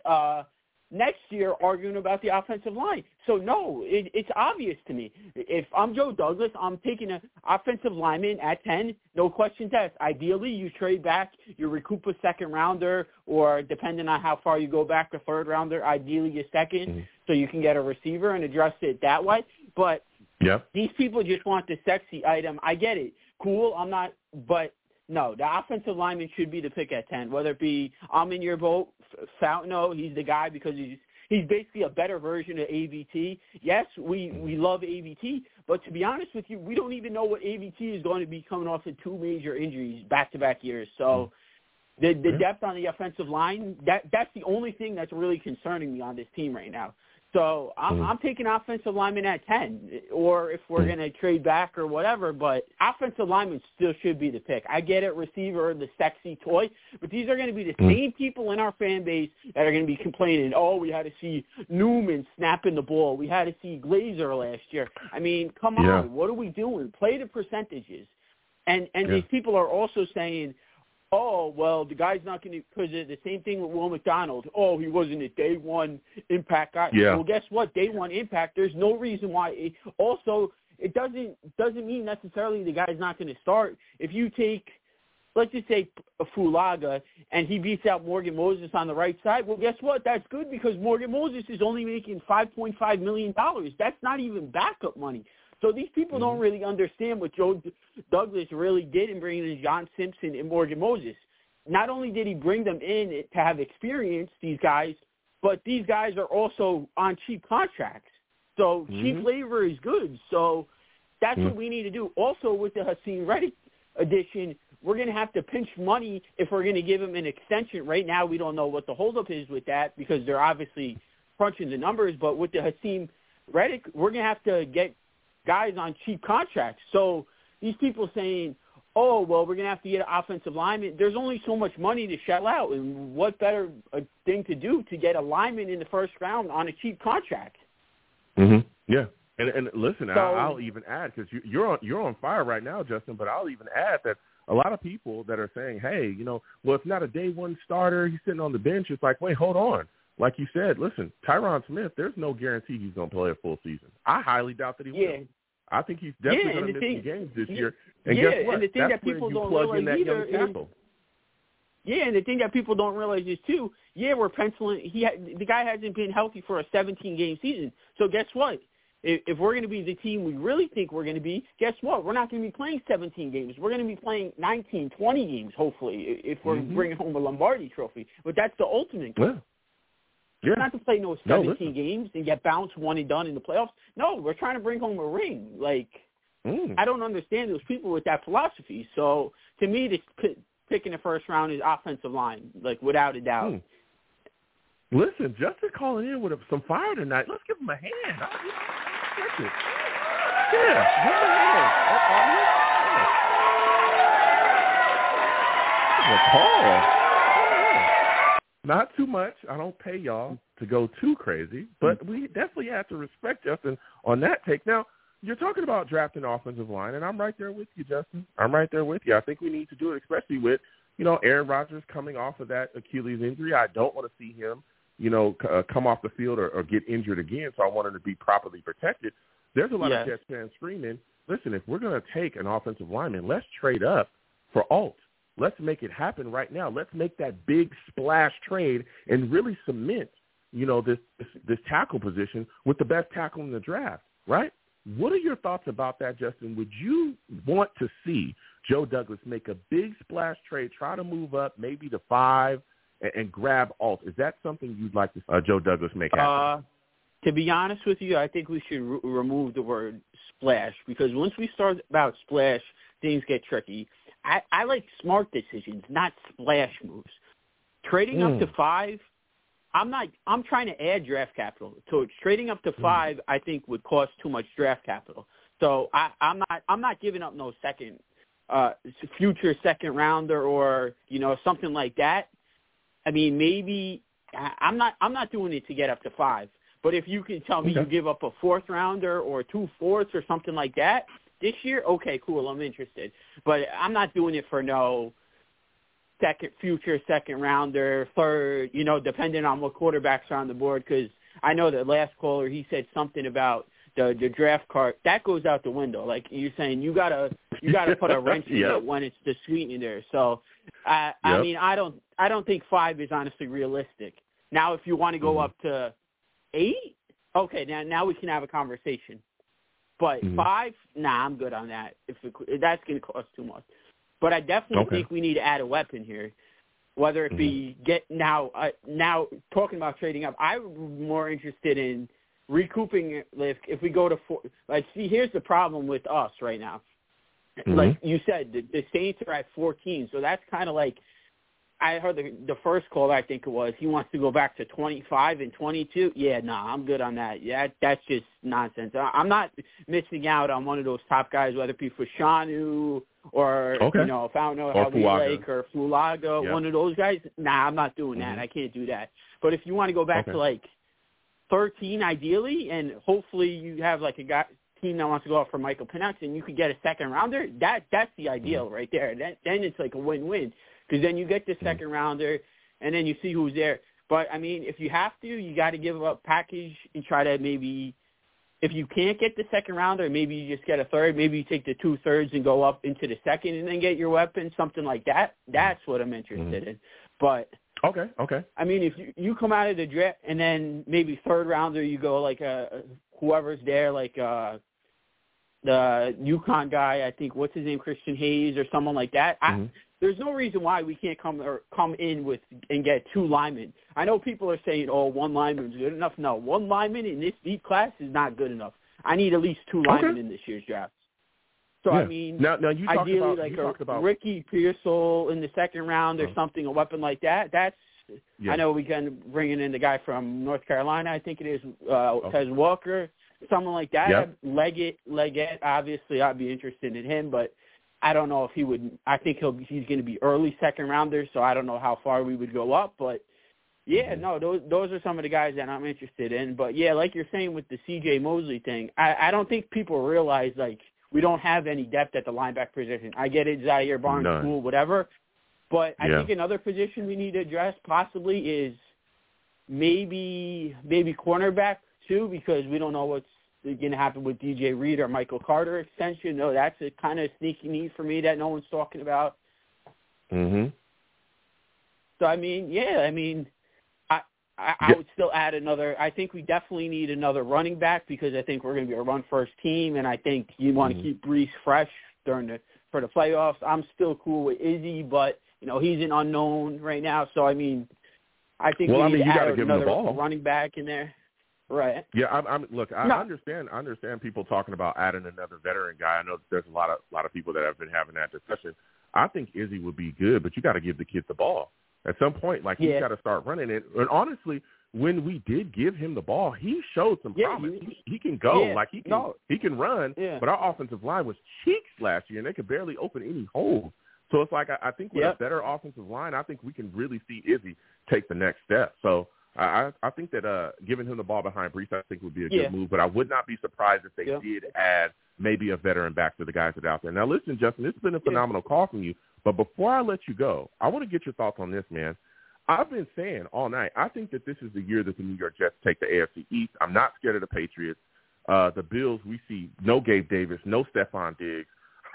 next year arguing about the offensive line? So, no, it's obvious to me. If I'm Joe Douglas, I'm taking an offensive lineman at 10, no questions asked. Ideally, you trade back, you recoup a second-rounder, or depending on how far you go back, a third-rounder, ideally a second, so you can get a receiver and address it that way. But these people just want the sexy item. I get it. Cool, but no, the offensive lineman should be the pick at 10, whether it be I'm in your boat, Fountaino, he's the guy because he's basically a better version of AVT. Yes, we love AVT, but to be honest with you, we don't even know what AVT is going to be coming off of 2 major injuries back-to-back years. So the depth on the offensive line, that's the only thing that's really concerning me on this team right now. So I'm taking offensive lineman at 10, or if we're going to trade back or whatever, but offensive lineman still should be the pick. I get it, receiver, the sexy toy, but these are going to be the same people in our fan base that are going to be complaining, we had to see Newman snapping the ball. We had to see Glazer last year. I mean, come on, what are we doing? Play the percentages. And these people are also saying, the guy's not going to – because the same thing with Will McDonald. He wasn't a day one impact guy. Yeah. Well, guess what? Day one impact, there's no reason why. Also, it doesn't mean necessarily the guy's not going to start. If you take, let's just say, a Fulaga, and he beats out Morgan Moses on the right side, well, guess what? That's good because Morgan Moses is only making $5.5 million. That's not even backup money. So these people don't really understand what Joe Douglas really did in bringing in John Simpson and Morgan Moses. Not only did he bring them in to have experience, these guys, but these guys are also on cheap contracts. So cheap labor is good. So that's what we need to do. Also with the Haason Reddick addition, we're going to have to pinch money if we're going to give him an extension. Right now we don't know what the holdup is with that because they're obviously crunching the numbers. But with the Haason Reddick, we're going to have to get guys on cheap contracts. So these people saying, we're going to have to get an offensive lineman. There's only so much money to shell out, and what better thing to do to get a lineman in the first round on a cheap contract? Yeah, and listen, I'll even add, because you're on fire right now, Justin, but I'll even add that a lot of people that are saying, hey, it's not a day one starter, he's sitting on the bench. It's like, wait, hold on. Like you said, listen, Tyron Smith, there's no guarantee he's going to play a full season. I highly doubt that he will. I think he's definitely going to miss some games this year. And guess what? And the thing that's that people don't plug realize in that either young tackle. And the thing that people don't realize is, too, we're penciling – the guy hasn't been healthy for a 17-game season. So guess what? if we're going to be the team we really think we're going to be, guess what? We're not going to be playing 17 games. We're going to be playing 19, 20 games, hopefully, if we're bringing home a Lombardi trophy. But that's the ultimate goal. Yeah. Not to play 17 games and get bounced one and done in the playoffs. No, we're trying to bring home a ring. Like, I don't understand those people with that philosophy. So, to me, the pick in the first round is offensive line, like, without a doubt. Listen, Justin calling in with some fire tonight. Let's give him a hand. Yeah, give him a hand. Not too much. I don't pay y'all to go too crazy, but we definitely have to respect Justin on that take. Now, you're talking about drafting offensive line, and I'm right there with you, Justin. I'm right there with you. I think we need to do it, especially with, Aaron Rodgers coming off of that Achilles injury. I don't want to see him come off the field or get injured again, so I want him to be properly protected. There's a lot of Jets fans screaming, listen, if we're going to take an offensive lineman, let's trade up for Alt. Let's make it happen right now. Let's make that big splash trade and really cement, this tackle position with the best tackle in the draft, right? What are your thoughts about that, Justin? Would you want to see Joe Douglas make a big splash trade, try to move up maybe to 5, and grab Alt? Is that something you'd like to Joe Douglas make happen? To be honest with you, I think we should remove the word splash, because once we start about splash, things get tricky. I like smart decisions, not splash moves. Trading up to 5, I'm trying to add draft capital. So trading up to 5, I think, would cost too much draft capital. So I'm not giving up no future second rounder or something like that. I mean, maybe I'm not doing it to get up to 5. But if you can tell me you give up a 4th rounder or 2 4ths or something like that this year, okay, cool, I'm interested. But I'm not doing it for no future second rounder, 3rd, depending on what quarterbacks are on the board. Because I know the last caller, he said something about the draft card. That goes out the window. Like you're saying, you gotta put a wrench in it when it's the sweetener there. So I mean, I don't think 5 is honestly realistic. Now, if you want to go up to 8, okay, now we can have a conversation. But 5, nah, I'm good on that. If that's going to cost too much. But I definitely think we need to add a weapon here. Whether it be now talking about trading up, I'm more interested in recouping if we go to 4. Like, see, here's the problem with us right now. Like you said, the Saints are at 14, so that's kind of like, I heard the first call, I think it was, he wants to go back to 25 and 22. Yeah, nah, I'm good on that. Yeah, that's just nonsense. I'm not missing out on one of those top guys, whether it be Fashanu or, if I don't know how Lake or Fulaga, one of those guys. Nah, I'm not doing that. I can't do that. But if you want to go back to, like, 13 ideally, and hopefully you have, like, a team that wants to go out for Michael Penix and you could get a second rounder, that's the ideal right there. Then it's like a win-win. Because then you get the second rounder, and then you see who's there. But, I mean, if you have to, you got to give up package and try to maybe, if you can't get the second rounder, maybe you just get a 3rd. Maybe you take the 2 3rds and go up into the second and then get your weapon, something like that. That's what I'm interested in. But, okay. I mean, if you come out of the draft and then maybe 3rd rounder, you go like whoever's there, like the UConn guy, I think, what's his name, Christian Hayes or someone like that. There's no reason why we can't come in and get 2 linemen. I know people are saying, 1 lineman is good enough. No, 1 lineman in this deep class is not good enough. I need at least 2 linemen in this year's draft. So, I mean, now you ideally talked about Ricky Pearsall in the second round or something, a weapon like that. That's I know we can bring in the guy from North Carolina, I think it is, Tez Walker, someone like that. Leggett, obviously I'd be interested in him, but I don't know if he would. I think he's going to be early second rounder, so I don't know how far we would go up. But those are some of the guys that I'm interested in. But yeah, like you're saying with the C.J. Mosley thing, I don't think people realize like we don't have any depth at the linebacker position. I get it, Zaire Barnes, cool, whatever. But I think another position we need to address possibly is maybe cornerback too, because we don't know what's going to happen with DJ Reed or Michael Carter extension. No, that's a kind of sneaky need for me that no one's talking about. So, I mean, I would still add another. I think we definitely need another running back because I think we're going to be a run-first team, and I think you want to keep Brees fresh for the playoffs. I'm still cool with Izzy, but, he's an unknown right now. So, I think we need to add another running back in there. Right. Yeah, I understand people talking about adding another veteran guy. I know there's a lot of people that have been having that discussion. I think Izzy would be good, but you got to give the kid the ball. At some point, he's got to start running it. And honestly, when we did give him the ball, he showed some promise. He can go. Yeah, he can run. Yeah. But our offensive line was cheeks last year, and they could barely open any holes. So it's I think with a better offensive line, I think we can really see Izzy take the next step. So I think that giving him the ball behind Brees, I think would be a good move. But I would not be surprised if they did add maybe a veteran back to the guys that are out there. Now, listen, Justin, this has been a phenomenal call from you. But before I let you go, I want to get your thoughts on this, man. I've been saying all night, I think that this is the year that the New York Jets take the AFC East. I'm not scared of the Patriots. The Bills, we see no Gabe Davis, no Stephon Diggs.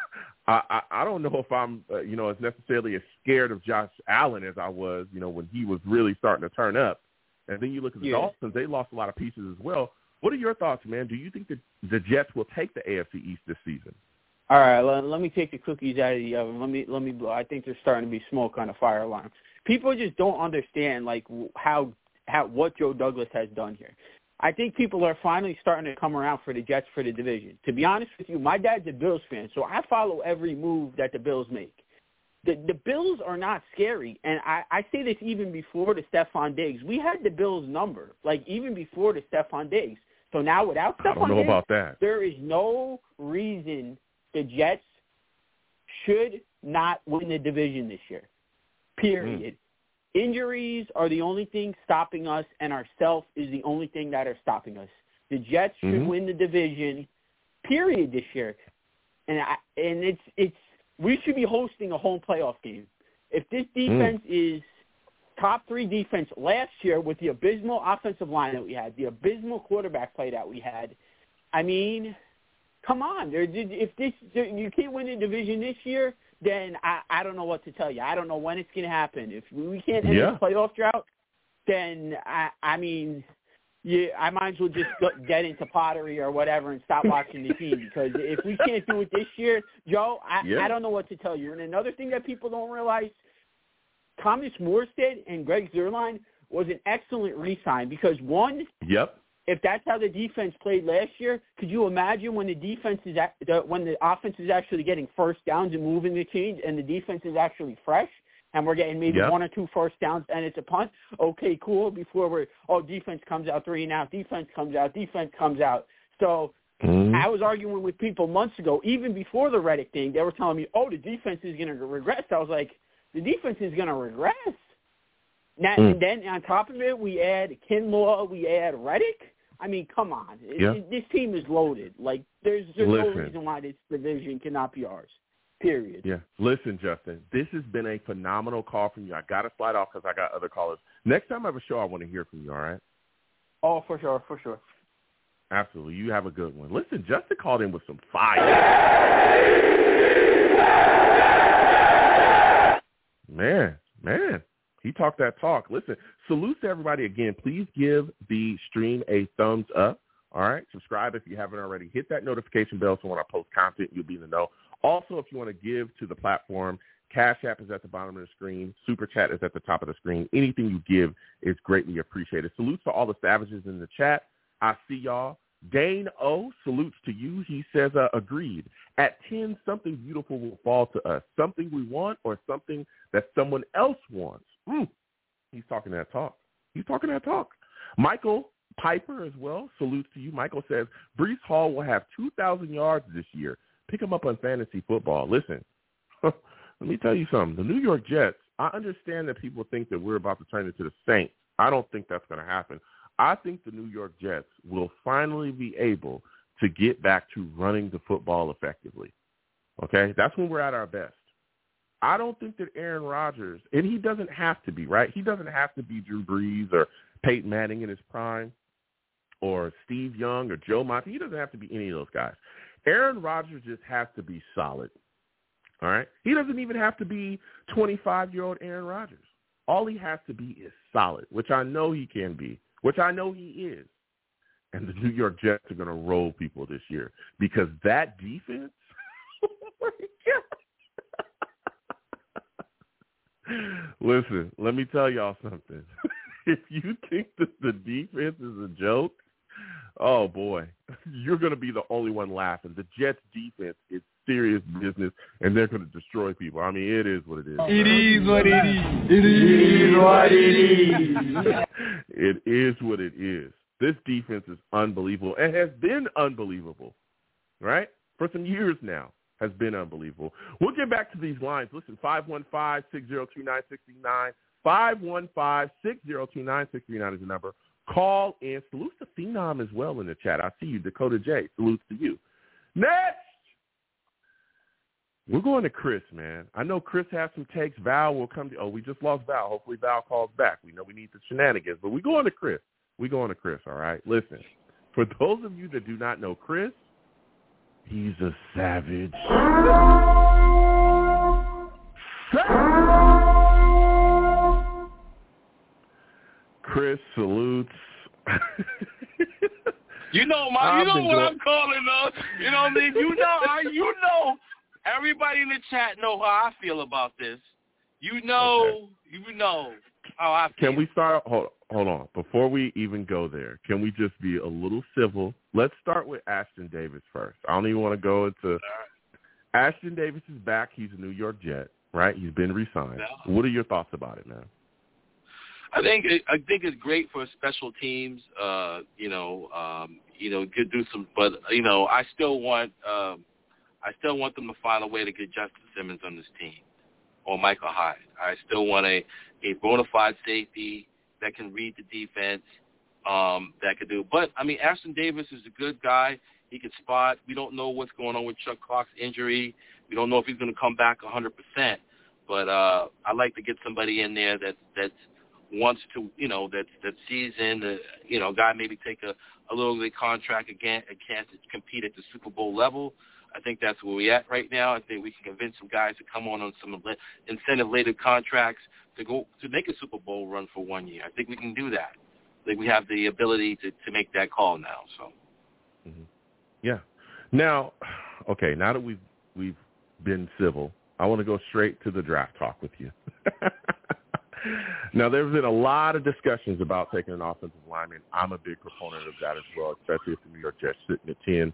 I don't know if I'm, as necessarily as scared of Josh Allen as I was, when he was really starting to turn up. And then you look at the Dolphins, they lost a lot of pieces as well. What are your thoughts, man? Do you think that the Jets will take the AFC East this season? All right, let me take the cookies out of the oven. Let me blow. I think there's starting to be smoke on a fire alarm. People just don't understand how what Joe Douglas has done here. I think people are finally starting to come around for the Jets for the division. To be honest with you, my dad's a Bills fan, so I follow every move that the Bills make. The Bills are not scary, and I say this even before the Stephon Diggs. We had the Bills number, even before the Stephon Diggs. So now without Stephon Diggs, I don't know about that. There is no reason the Jets should not win the division this year, period. Injuries are the only thing stopping us, and ourself is the only thing that are stopping us. The Jets should win the division, period, this year. And it's we should be hosting a home playoff game. If this defense is top 3 defense last year with the abysmal offensive line that we had, the abysmal quarterback play that we had, come on. If you can't win the division this year, then I don't know what to tell you. I don't know when it's going to happen. If we can't end this playoff drought, then I might as well just get into pottery or whatever and stop watching the team, because if we can't do it this year, Joe, I don't know what to tell you. And another thing that people don't realize, Thomas Morstead and Greg Zuerlein was an excellent re-sign because, one, if that's how the defense played last year, could you imagine when when the offense is actually getting first downs and moving the chains and the defense is actually fresh and we're getting maybe 1 or 2 first downs and it's a punt? Okay, cool. Before defense comes out 3 and out, defense comes out. So I was arguing with people months ago, even before the Reddick thing. They were telling me, the defense is going to regress. I was like, the defense is going to regress. Now, and then on top of it, we add Kinlaw, we add Reddick. Come on. This team is loaded. There's no reason why this division cannot be ours, period. Yeah. Listen, Justin, this has been a phenomenal call from you. I got to slide off because I got other callers. Next time I have a show, I want to hear from you, all right? Oh, for sure. Absolutely. You have a good one. Listen, Justin called in with some fire. Man. He talked that talk. Listen, salute to everybody again. Please give the stream a thumbs up. All right? Subscribe if you haven't already. Hit that notification bell so when I post content, you'll be in the know. Also, if you want to give to the platform, Cash App is at the bottom of the screen. Super Chat is at the top of the screen. Anything you give is greatly appreciated. Salutes to all the savages in the chat. I see y'all. Dane O, salutes to you. He says, agreed. At 10, something beautiful will fall to us. Something we want or something that someone else wants. He's talking that talk. Michael Piper as well, salutes to you. Michael says, Breece Hall will have 2,000 yards this year. Pick him up on fantasy football. Listen, let me tell you something. The New York Jets, I understand that people think that we're about to turn into the Saints. I don't think that's going to happen. I think the New York Jets will finally be able to get back to running the football effectively. Okay? That's when we're at our best. I don't think that Aaron Rodgers, and he doesn't have to be, right? He doesn't have to be Drew Brees or Peyton Manning in his prime or Steve Young or Joe Montana. He doesn't have to be any of those guys. Aaron Rodgers just has to be solid, all right? He doesn't even have to be 25-year-old Aaron Rodgers. All he has to be is solid, which I know he can be, which I know he is. And the New York Jets are going to roll people this year because that defense, oh my God. Listen, let me tell y'all something. If you think that the defense is a joke, oh, boy, you're going to be the only one laughing. The Jets' defense is serious business, and they're going to destroy people. I mean, it is what it is. It is what it is. It is what it is. It is what it is. This defense is unbelievable and has been unbelievable, right? For some years now has been unbelievable. We'll get back to these lines. Listen, 515-602-9669. 515-602-9669 is the number. Call and salute the Phenom as well in the chat. I see you, Dakota J. Salutes to you. Next, we're going to Chris, man. I know Chris has some takes. Val will come to – oh, we just lost Val. Hopefully Val calls back. We know we need the shenanigans, but we're going to Chris. We're going to Chris, all right? Listen, for those of you that do not know Chris, he's a savage. Chris salutes. You know what I'm calling though. You know what I mean? You know. Everybody in the chat know how I feel about this. You know how I feel. Can we start? Hold on. Before we even go there, can we just be a little civil? Let's start with Ashton Davis first. I don't even want to go into. Ashton Davis is back. He's a New York Jet, right? He's been re-signed. Yeah. What are your thoughts about it, man? I think it's great for special teams. Could do some, but I still want them to find a way to get Justin Simmons on this team or Michael Hyde. I still want a bona fide safety that can read the defense, that could do. But I mean, Ashton Davis is a good guy. He can spot. We don't know what's going on with Chuck Clark's injury. We don't know if he's going to come back 100%. But I like to get somebody in there that's wants to, that's seasoned, guy maybe take a little bit contract again, a chance to compete at the Super Bowl level. I think that's where we're at right now. I think we can convince some guys to come on some incentive-laden contracts to make a Super Bowl run for 1 year. I think we can do that. I think we have the ability to make that call now. So, yeah. Now, okay, now that we've been civil, I want to go straight to the draft talk with you. Now, there's been a lot of discussions about taking an offensive lineman. I'm a big proponent of that as well, especially if the New York Jets sitting at 10.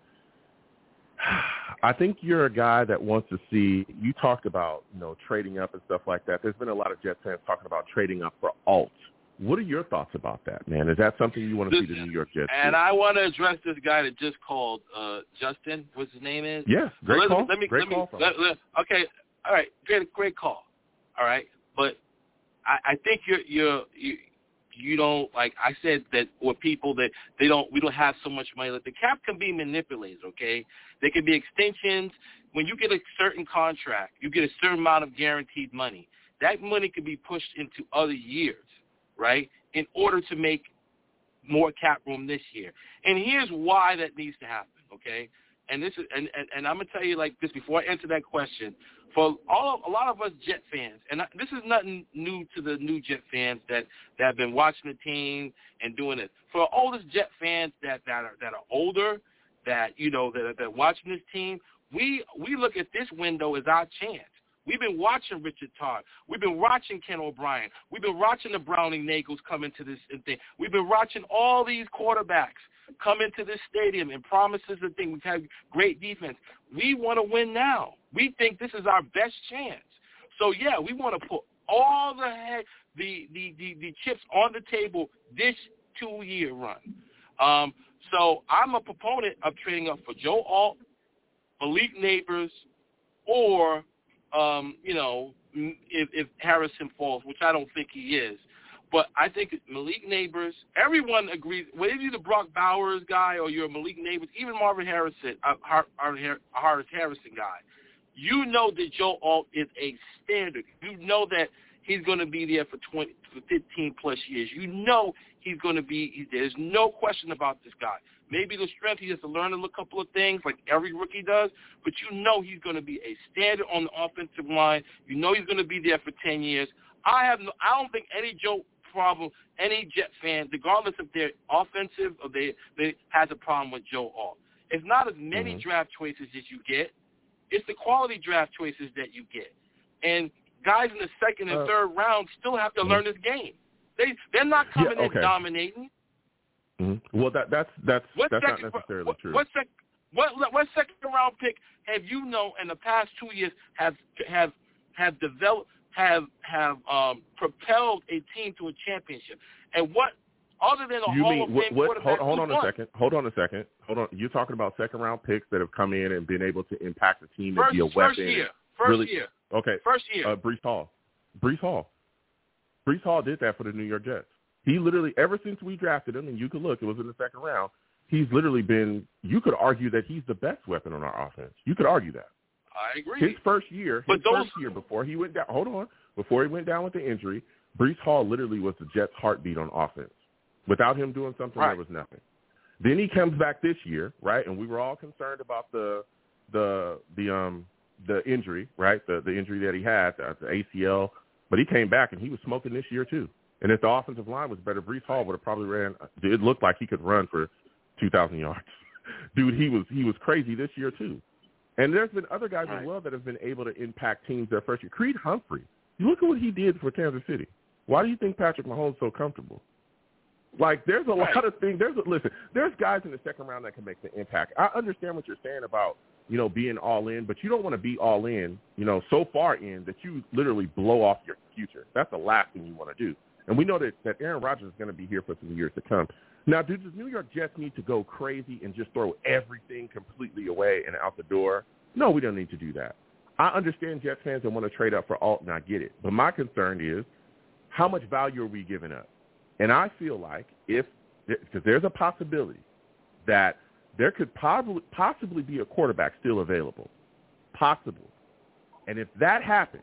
I think you're a guy that wants to see – you talked about, trading up and stuff like that. There's been a lot of Jets fans talking about trading up for alt. What are your thoughts about that, man? Is that something you want to see the New York Jets do? I want to address this guy that just called, Justin. What's his name is? Yeah, great call. Okay, all right, great call. All right, but I think you don't, like I said, that with people that we don't have so much money. The cap can be manipulated, okay? There can be extensions. When you get a certain contract, you get a certain amount of guaranteed money. That money can be pushed into other years, right, in order to make more cap room this year. And here's why that needs to happen, okay? And this is, and I'm going to tell you like this before I answer that question. For a lot of us Jet fans, and this is nothing new to the new Jet fans that have been watching the team and doing it. For all those Jet fans that are older, that are watching this team, we look at this window as our chance. We've been watching Richard Todd. We've been watching Ken O'Brien. We've been watching the Browning Nagels come into this thing. We've been watching all these quarterbacks come into this stadium and promises and things. We've had great defense. We want to win now. We think this is our best chance. So, yeah, we want to put all the chips on the table this 2-year run. So I'm a proponent of trading up for Joe Alt, Malik Neighbors, or if Harrison falls, which I don't think he is. But I think Malik Neighbors, everyone agrees, whether you're the Brock Bowers guy or you're a Malik Neighbors, even Marvin Harrison, Harris Harrison guy, you know that Joe Alt is a standard. You know that he's going to be there for 15-plus years. You know he's going to be – there's no question about this guy. Maybe the strength, he has to learn a couple of things like every rookie does, but you know he's going to be a standard on the offensive line. You know he's going to be there for 10 years. I don't think any Joe problem, any Jet fan, regardless if they're offensive or they has a problem with Joe Alt. It's not as many draft choices as you get. It's the quality draft choices that you get. And guys in the second and third round still have to learn this game. They're not coming in dominating. Well, that's not necessarily true. What second round pick have you known in the past 2 years have developed propelled a team to a championship? And what other than a Hall of Fame quarterback? Hold on a second. You're talking about second round picks that have come in and been able to impact the team and be a weapon. First year. Okay. First year. Breece Hall. Breece Hall did that for the New York Jets. He literally, ever since we drafted him, and you could look, it was in the second round, he's literally been, you could argue that he's the best weapon on our offense. You could argue that. I agree. His first year before he went down, before he went down with the injury, Breece Hall literally was the Jets' heartbeat on offense. Without him doing something, there was nothing. Then he comes back this year, right? And we were all concerned about the injury, right? The injury that he had, the ACL. But he came back and he was smoking this year too. And if the offensive line was better, Breece Hall would have probably ran. It looked like he could run for 2,000 yards. Dude, he was crazy this year too. And there's been other guys as well that have been able to impact teams their first year. Creed Humphrey, you look at what he did for Kansas City. Why do you think Patrick Mahomes is so comfortable? Like, there's a lot of things. There's guys in the second round that can make the impact. I understand what you're saying about, being all in, but you don't want to be all in, so far in that you literally blow off your future. That's the last thing you want to do. And we know that Aaron Rodgers is going to be here for some years to come. Now, do the New York Jets need to go crazy and just throw everything completely away and out the door? No, we don't need to do that. I understand Jets fans that want to trade up for Alt, and I get it. But my concern is, how much value are we giving up? And I feel like because there's a possibility that there could possibly be a quarterback still available. Possible. And if that happens,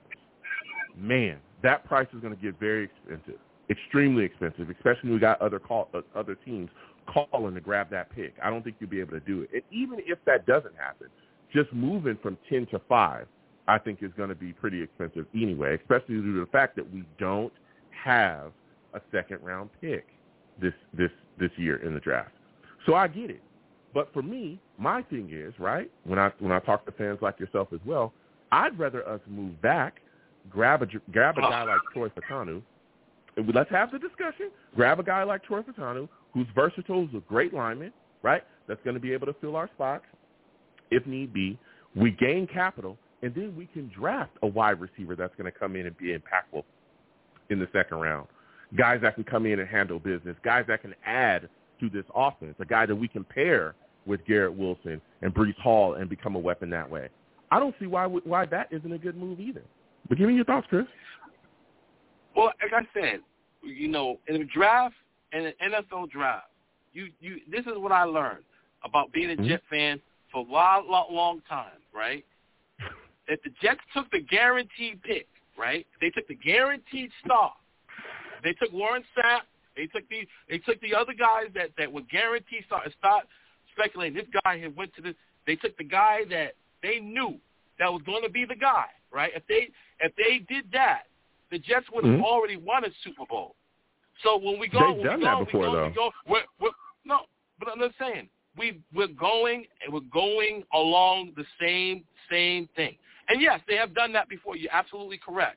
man, that price is going to get very expensive. Extremely expensive, especially when we got other teams calling to grab that pick. I don't think you'll be able to do it. And even if that doesn't happen, just moving from 10 to 5, I think is going to be pretty expensive anyway, especially due to the fact that we don't have a second-round pick this year in the draft. So I get it. But for me, my thing is, right, when I talk to fans like yourself as well, I'd rather us move back, grab a guy like Troy Fautanu. Let's have the discussion. Grab a guy like Troy Fautanu, who's versatile, who's a great lineman, right, that's going to be able to fill our spots if need be. We gain capital, and then we can draft a wide receiver that's going to come in and be impactful in the second round. Guys that can come in and handle business, guys that can add to this offense, a guy that we can pair with Garrett Wilson and Breece Hall and become a weapon that way. I don't see why that isn't a good move either. But give me your thoughts, Chris. Well, like I said, in the draft, in an NFL draft, this is what I learned about being a Jet fan for a long time, right? If the Jets took the guaranteed pick, right? They took the guaranteed star. They took Warren Sapp. They took the other guys that were guaranteed star. And start speculating. This guy had went to this. They took the guy that they knew that was going to be the guy, right? If they did that, the Jets would have already won a Super Bowl. So when we go, they've done that before, though. No, but I'm just saying we're going along the same thing. And yes, they have done that before. You're absolutely correct.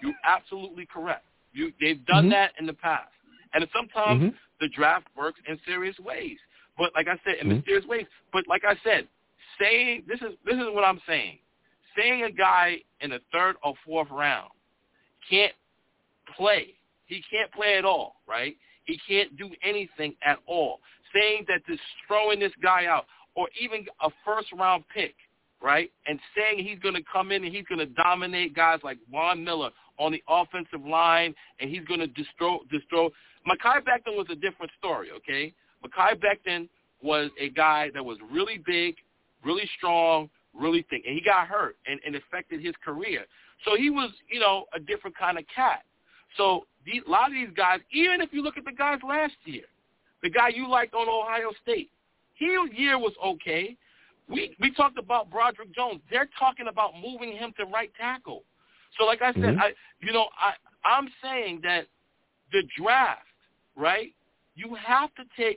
They've done that in the past. And sometimes the draft works in serious ways. But like I said, in mysterious ways. But like I said, saying this is what I'm saying. Saying a guy in the third or fourth round can't play. He can't play at all, right? He can't do anything at all. Saying that just throwing this guy out, or even a first-round pick, right, and saying he's going to come in and he's going to dominate guys like Von Miller on the offensive line and he's going to destroy. Mekhi Becton was a different story, okay? Mekhi Becton was a guy that was really big, really strong, really thick, and he got hurt and affected his career. So he was, a different kind of cat. So a lot of these guys, even if you look at the guys last year, the guy you liked on Ohio State, his year was okay. We talked about Broderick Jones. They're talking about moving him to right tackle. So like I said, I'm saying that the draft, right, you have to take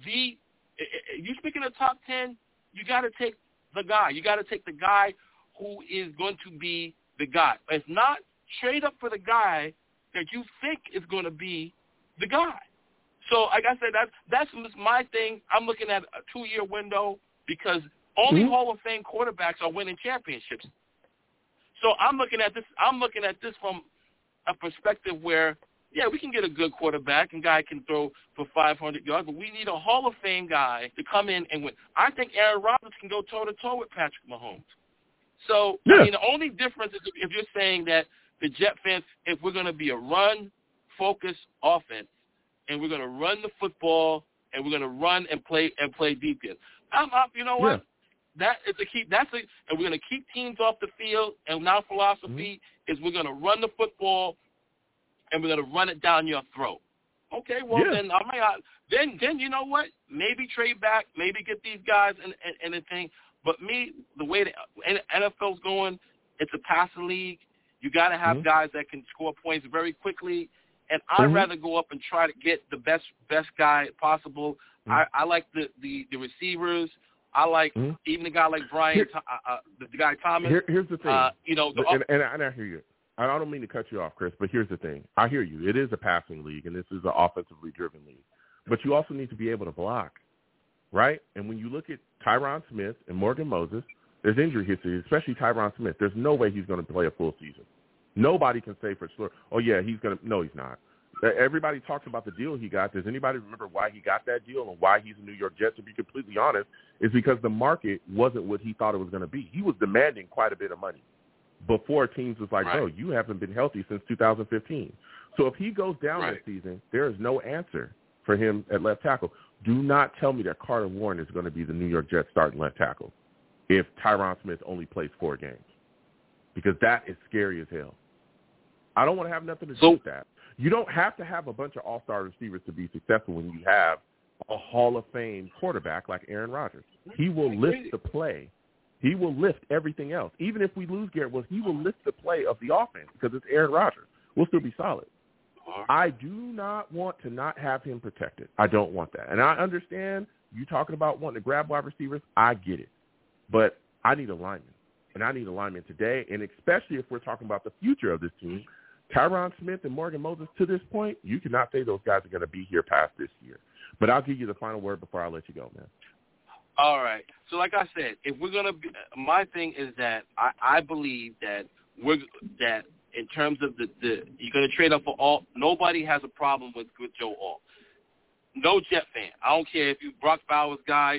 you speaking of top 10, you got to take the guy. You got to take the guy who is going to be the guy. It's not trade up for the guy that you think is going to be the guy. So, like I said, that's my thing. I'm looking at a 2-year window because only Hall of Fame quarterbacks are winning championships. So I'm looking at this from a perspective where, yeah, we can get a good quarterback and guy can throw for 500 yards, but we need a Hall of Fame guy to come in and win. I think Aaron Rodgers can go toe-to-toe with Patrick Mahomes. So, yeah. I mean, the only difference is if you're saying that the Jet fans, if we're going to be a run-focused offense and we're going to run the football and we're going to run and play defense, you know what? Yeah. And we're going to keep teams off the field, and our philosophy is we're going to run the football and we're going to run it down your throat. Okay, well, then you know what? Maybe trade back, maybe get these guys and the thing. But the way the NFL's going, it's a passing league. You got to have guys that can score points very quickly. And I'd rather go up and try to get the best guy possible. I like the receivers. I like even a guy like Brian, the guy Thomas. Here's the thing. And I hear you. I don't mean to cut you off, Chris, but here's the thing. I hear you. It is a passing league, and this is an offensively driven league. But you also need to be able to block, right? And when you look at Tyron Smith and Morgan Moses, there's injury history, especially Tyron Smith. There's no way he's going to play a full season. Nobody can say for sure, oh, yeah, he's going to – no, he's not. Everybody talks about the deal he got. Does anybody remember why he got that deal and why he's a New York Jet? To be completely honest, is because the market wasn't what he thought it was going to be. He was demanding quite a bit of money before teams was like, bro, you haven't been healthy since 2015. So if he goes down this season, there is no answer for him at left tackle. Do not tell me that Carter Warren is going to be the New York Jets starting left tackle if Tyron Smith only plays 4 games, because that is scary as hell. I don't want to have nothing to do with that. You don't have to have a bunch of all-star receivers to be successful when you have a Hall of Fame quarterback like Aaron Rodgers. He will lift the play. He will lift everything else. Even if we lose Garrett Wilson, he will lift the play of the offense because it's Aaron Rodgers. We'll still be solid. I do not want to not have him protected. I don't want that. And I understand you talking about wanting to grab wide receivers. I get it. But I need a lineman, and I need a lineman today, and especially if we're talking about the future of this team. Tyron Smith and Morgan Moses, to this point, you cannot say those guys are going to be here past this year. But I'll give you the final word before I let you go, man. All right. So like I said, if we're going to be – my thing is that I believe that that in terms of the you're going to trade up for Alt. Nobody has a problem with Joe Alt. No Jet fan. I don't care if you Brock Bowers guy,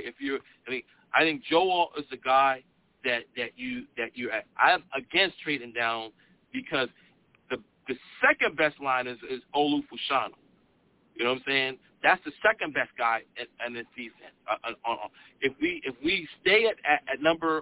I think Joe Alt is the guy that you're at. I'm against trading down because the second best line is Olu Fashanu. You know what I'm saying? That's the second best guy in this defense. If we stay at number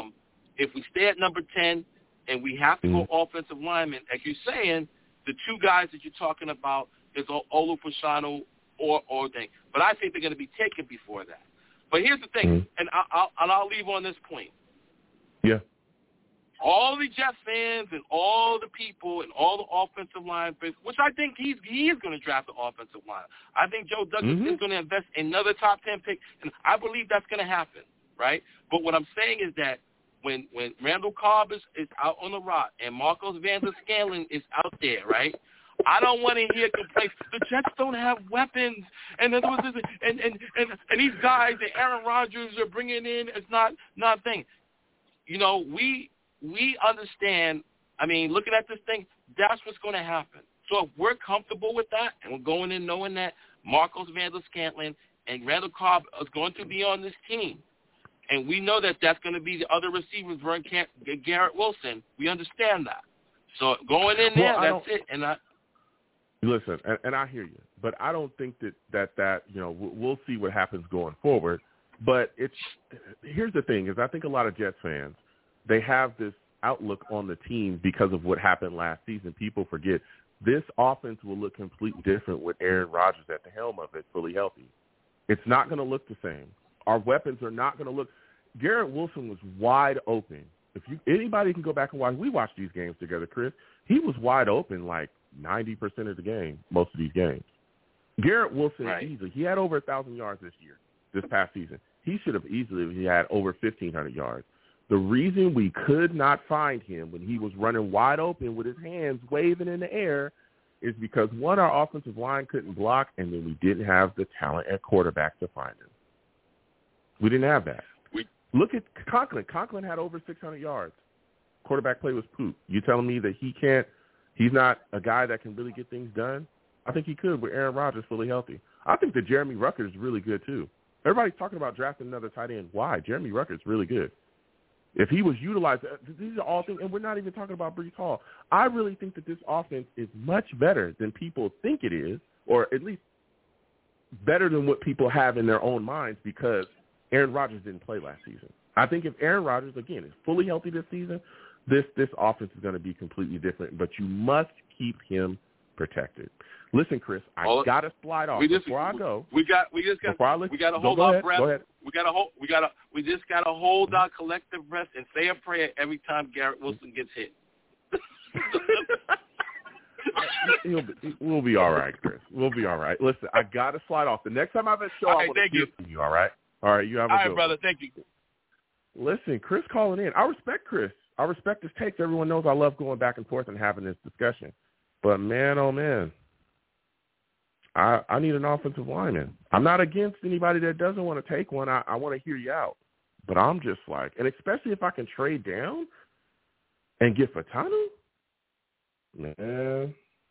10 and we have to go offensive lineman, as you're saying, the 2 guys that you're talking about is Olu Fashanu or thing. But I think they're going to be taken before that. But here's the thing, and I'll leave on this point. Yeah. All the Jets fans and all the people and all the offensive line, which I think he is going to draft the offensive line. I think Joe Douglas is going to invest another top 10 pick, and I believe that's going to happen, right? But what I'm saying is that when Randall Cobb is out on the rock and Marcos Valdes-Scantling is out there, right? I don't want to hear complaints. The Jets don't have weapons, and these guys that Aaron Rodgers are bringing in is not a thing. You know, we understand, I mean, looking at this thing, that's what's going to happen. So if we're comfortable with that and we're going in knowing that Marcos Valdes-Scantling and Randall Cobb is going to be on this team, and we know that that's going to be the other receivers, Garrett Wilson, we understand that. So going in there, that's it. And listen, and I hear you, but I don't think that you know, we'll see what happens going forward. But here's the thing is I think a lot of Jets fans, they have this outlook on the team because of what happened last season. People forget this offense will look completely different with Aaron Rodgers at the helm of it, fully healthy. It's not going to look the same. Our weapons are not going to look – Garrett Wilson was wide open. If anybody can go back and watch – we watched these games together, Chris. He was wide open like 90% of the game, most of these games. Garrett Wilson, easily. He had over 1,000 yards this past season. He should have easily had over 1,500 yards. The reason we could not find him when he was running wide open with his hands waving in the air is because, one, our offensive line couldn't block, and then we didn't have the talent at quarterback to find him. We didn't have that. Look at Conklin. Conklin had over 600 yards. Quarterback play was poop. You telling me that he's not a guy that can really get things done? I think he could with Aaron Rodgers fully healthy. I think that Jeremy Ruckert is really good too. Everybody's talking about drafting another tight end. Why? Jeremy Ruckert's really good. If he was utilized, these are all things, and we're not even talking about Breece Hall. I really think that this offense is much better than people think it is, or at least better than what people have in their own minds, because Aaron Rodgers didn't play last season. I think if Aaron Rodgers, again, is fully healthy this season, this offense is going to be completely different, but you must keep him protected. Listen, Chris, I got to slide off before I go. We just got to hold our breath. Go ahead. We just got to hold our collective breath and say a prayer every time Garrett Wilson gets hit. We'll be all right, Chris. We'll be all right. Listen, I got to slide off. The next time I have a show, I want to hear from you, all right? All right, you have a good one. All right, brother. Thank you. Listen, Chris calling in. I respect Chris. I respect his takes. Everyone knows I love going back and forth and having this discussion. But, man, oh, man, I need an offensive lineman. I'm not against anybody that doesn't want to take one. I want to hear you out. But I'm just like, and especially if I can trade down and get Fautanu, man,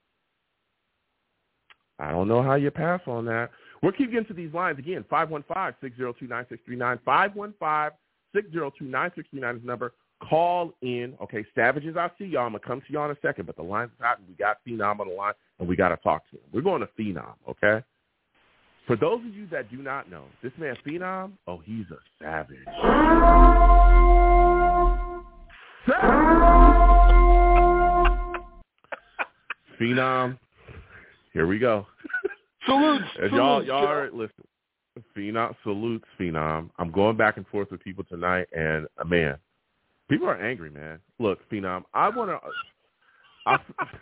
I don't know how you pass on that. We'll keep getting to these lines again. 515-602-9639. 515-602-9639 is the number. Call in. Okay, Savages, I see y'all. I'm going to come to y'all in a second, but the line's hot, and we got Phenom on the line, and we got to talk to him. We're going to Phenom, okay? For those of you that do not know, this man Phenom, he's a savage. Phenom, here we go. Salutes. Y'all listen. Phenom salutes Phenom. I'm going back and forth with people tonight, and man, people are angry, man. Look, Phenom, I want to.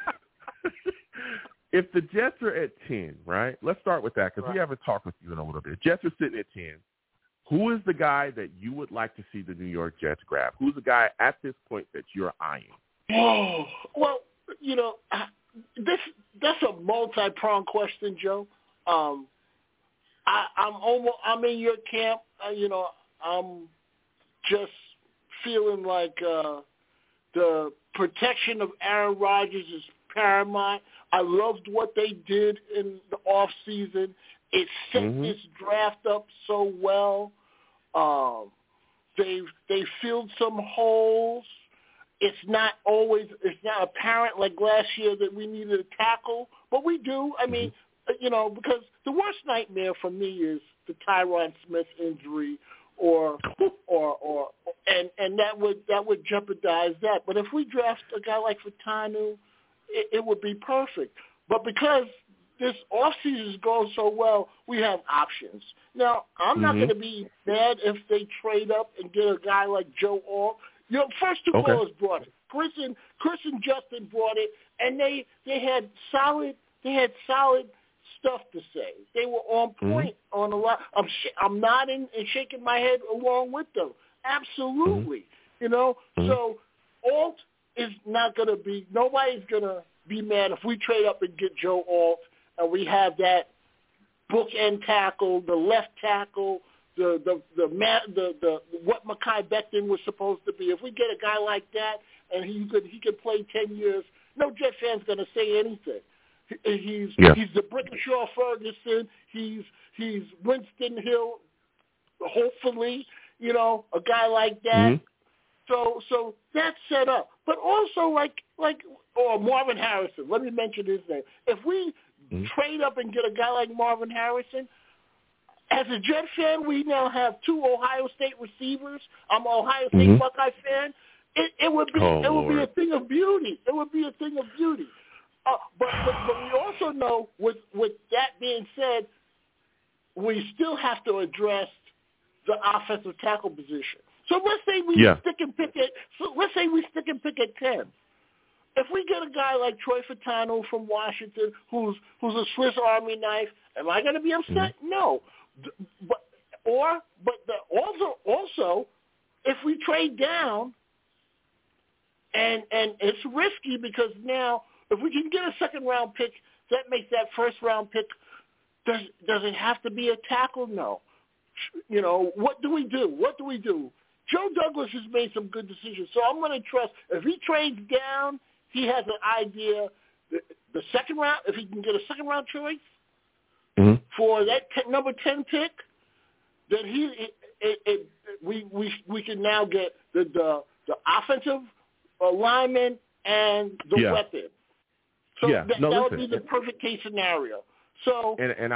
If the Jets are at 10, right? Let's start with that, because we haven't talked with you in a little bit. Jets are sitting at 10. Who is the guy that you would like to see the New York Jets grab? Who's the guy at this point that you're eyeing? Oh, well, that's a multi-pronged question, Joe. I'm in your camp. I'm just feeling like the protection of Aaron Rodgers is paramount. I loved what they did in the off season. It set this draft up so well. They filled some holes. It's not apparent like last year that we needed a tackle, but we do. I mean, because the worst nightmare for me is the Tyron Smith injury, and that would jeopardize that. But if we draft a guy like Fautanu, it would be perfect. But because this offseason is going so well, we have options. Now, I'm not going to be mad if they trade up and get a guy like Joe Alt. First two callers brought it. Chris and Justin brought it, and they had solid stuff to say. They were on point on a lot. I'm nodding and shaking my head along with them. Absolutely, So Alt is not going to be. Nobody's going to be mad if we trade up and get Joe Alt, and we have that bookend tackle, the left tackle, the what Mekhi Becton was supposed to be. If we get a guy like that and he could play 10 years, no Jet fan's going to say anything. He's the Brickenshaw Ferguson. He's Winston Hill. Hopefully, a guy like that. So that's set up. But also like Marvin Harrison. Let me mention his name. If we trade up and get a guy like Marvin Harrison, as a Jet fan, we now have two Ohio State receivers. I'm an Ohio State Buckeye fan. It would be a thing of beauty. It would be a thing of beauty. But we also know, with that being said, we still have to address the offensive tackle position. So let's say we stick and pick at 10. if we get a guy like Troy Fautanu from Washington, who's a Swiss Army knife, am I going to be upset? No. But also, if we trade down, and it's risky because now if we can get a second-round pick, that makes that first-round pick. Does it have to be a tackle? No. What do we do? Joe Douglas has made some good decisions, so I'm going to trust. If he trades down, he has an idea. The second round, if he can get a second-round choice for that number 10 pick, then we can now get the offensive lineman and the weapon. So that would be the perfect case scenario. So,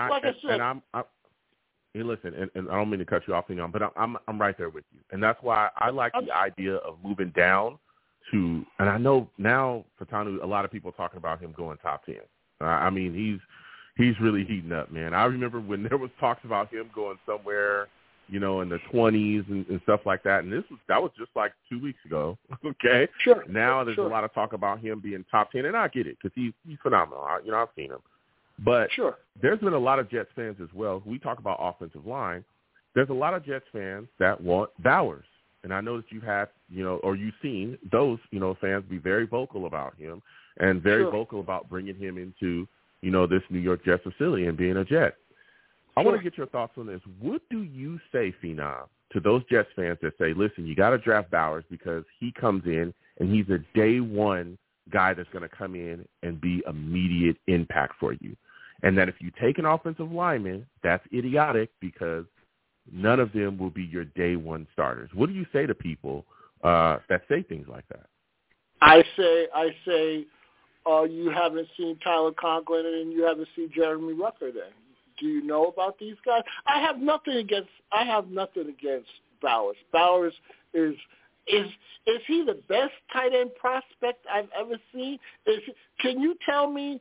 listen, and I don't mean to cut you off, but I'm right there with you, and that's why I like the idea of moving down to. And I know now Fautanu, a lot of people are talking about him going top 10. I mean, he's really heating up, man. I remember when there was talks about him going somewhere, in the 20s and stuff like that, and that was just like 2 weeks ago. Okay, sure. Now there's a lot of talk about him being top 10, and I get it because he's phenomenal. I've seen him. But there's been a lot of Jets fans as well. We talk about offensive line. There's a lot of Jets fans that want Bowers. And I know that you've had, or you've seen those, fans be very vocal about him and very vocal about bringing him into, this New York Jets facility and being a Jet. I want to get your thoughts on this. What do you say, Phenom, to those Jets fans that say, listen, you got to draft Bowers because he comes in and he's a day one guy that's going to come in and be immediate impact for you? And that if you take an offensive lineman, that's idiotic because none of them will be your day one starters. What do you say to people that say things like that? I say, you haven't seen Tyler Conklin and you haven't seen Jeremy Rucker then. Do you know about these guys? I have nothing against Bowers. Bowers is he the best tight end prospect I've ever seen? Can you tell me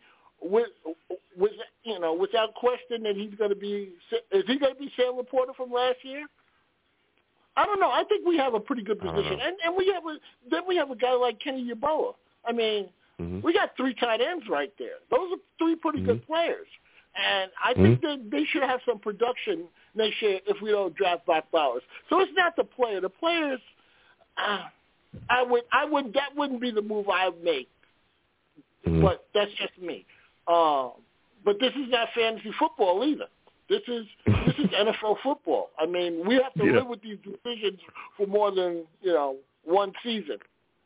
without question that is he going to be Sam Laporta from last year? I don't know. I think we have a pretty good position, and we have a guy like Kenny Yeboah. I mean, we got three tight ends right there. Those are three pretty good players, and I think that they should have some production next year if we don't draft back Bowers. So it's not the player. The players, that wouldn't be the move I would make, but that's just me. But this is not fantasy football either. This is NFL football. I mean, we have to live with these decisions for more than one season.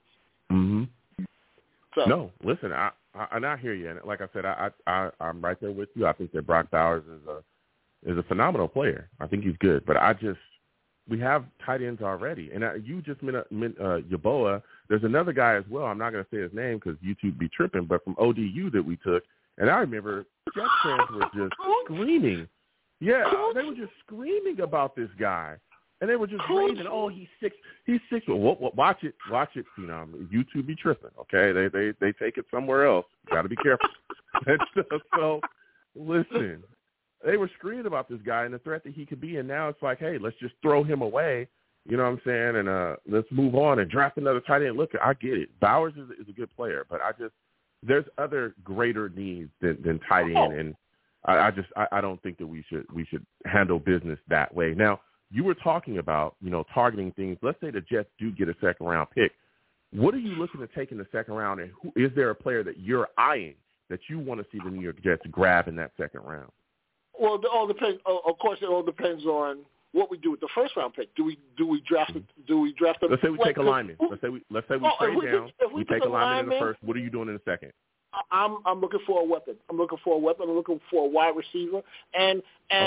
So. No, listen, I hear you, and like I said, I'm right there with you. I think that Brock Bowers is a phenomenal player. I think he's good, but we have tight ends already, and you just meant Yeboah. There's another guy as well. I'm not going to say his name because YouTube be tripping, but from ODU that we took. And I remember Jets fans were just screaming. Yeah, they were just screaming about this guy. And they were just raving, oh, he's 6. Well, watch it, YouTube be tripping, okay? They take it somewhere else. Got to be careful. So, listen, they were screaming about this guy and the threat that he could be. And now it's like, hey, let's just throw him away. You know what I'm saying? And let's move on and draft another tight end. Look, I get it. Bowers is a good player, but there's other greater needs than tight end, and I don't think that we should handle business that way. Now, you were talking about targeting things. Let's say the Jets do get a second round pick. What are you looking to take in the second round, and is there a player that you're eyeing that you want to see the New York Jets grab in that second round? Well, it all depends. Of course, it all depends on what we do with the first round pick. Do we draft them? Let's say we take a lineman. Let's say we trade down. We take a lineman in the first. What are you doing in the second? I'm looking for a weapon. I'm looking for a wide receiver, and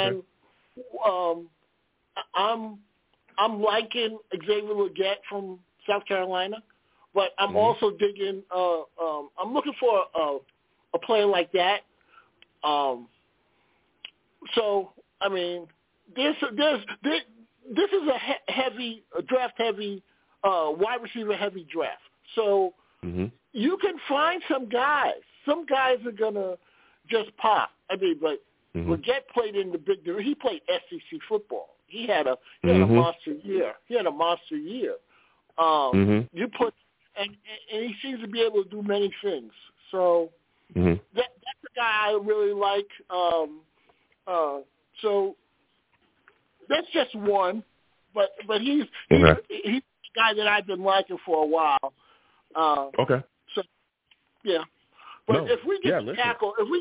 I'm liking Xavier Legette from South Carolina, but I'm also digging. I'm looking for a player like that. So I mean, this is a draft heavy, wide receiver heavy draft. So you can find some guys. Some guys are gonna just pop. I mean, but Legette played in the big. He played SEC football. He had a monster year. You and he seems to be able to do many things. So that's a guy I really like. So that's just one, but he's a guy that I've been liking for a while. Okay. So yeah, but if we get the tackle, if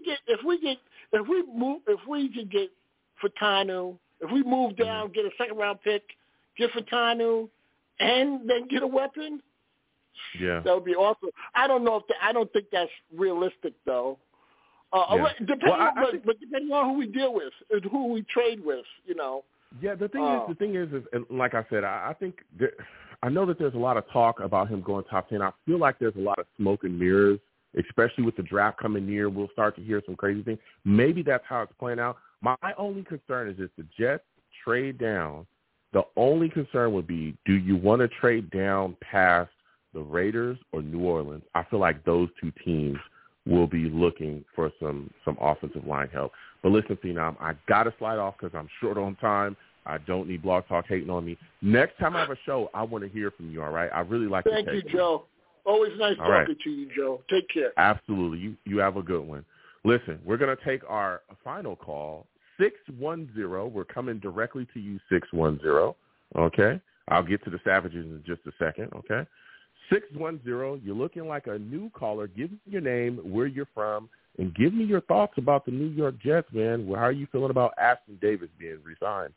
we can get Fautanu, if we move down, get a second-round pick, get Fautanu, and then get a weapon, that would be awesome. I don't think that's realistic though. Depending on who we deal with, and who we trade with, Yeah, the thing is, and like I said, I think I know that there's a lot of talk about him going top 10. I feel like there's a lot of smoke and mirrors, especially with the draft coming near. We'll start to hear some crazy things. Maybe that's how it's playing out. My only concern is if the Jets trade down, the only concern would be, do you want to trade down past the Raiders or New Orleans? I feel like those two teams will be looking for some offensive line help. But listen, Phenom, I got to slide off because I'm short on time. I don't need Blog Talk hating on me. Next time I have a show, I want to hear from you, all right? I really like Thank you, Joe. Always nice talking to you, Joe. Take care. Absolutely. You have a good one. Listen, we're going to take our final call, 610. We're coming directly to you, 610, okay? I'll get to the Savages in just a second, okay? 610, you're looking like a new caller. Give me your name, where you're from, and give me your thoughts about the New York Jets, man. How are you feeling about Aston Davis being re-signed?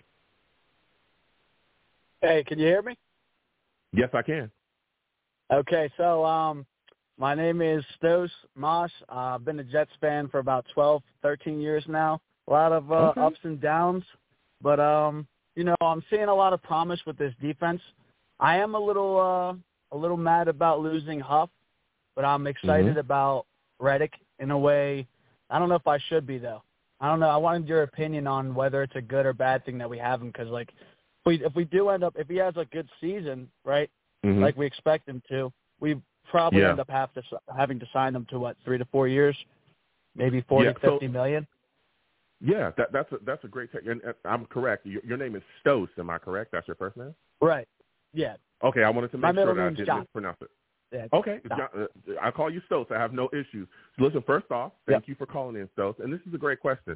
Hey, can you hear me? Yes, I can. Okay, so my name is Stos Moss. I've been a Jets fan for about 12, 13 years now. A lot of ups and downs, but, I'm seeing a lot of promise with this defense. I am a little mad about losing Huff, but I'm excited about Reddick in a way. I don't know if I should be, though. I don't know. I wanted your opinion on whether it's a good or bad thing that we have him because, if we do end up – if he has a good season, right, like we expect him to, we probably end up having to sign him to, 3 to 4 years, maybe $50 million. Yeah, that's a great take. And I'm correct. Your name is Stos, am I correct? That's your first name? Right. Yeah. Okay, I wanted to make sure that I didn't John. mispronounce it. Yeah, okay, I call you Stos. I have no issues. Listen, first off, thank you for calling in, Stos. And this is a great question.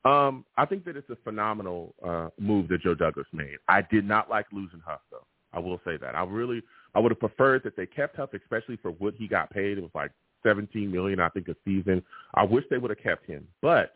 I think that it's a phenomenal move that Joe Douglas made. I did not like losing Huff, though. I will say that. I would have preferred that they kept Huff, especially for what he got paid. It was like $17 million, I think, a season. I wish they would have kept him. But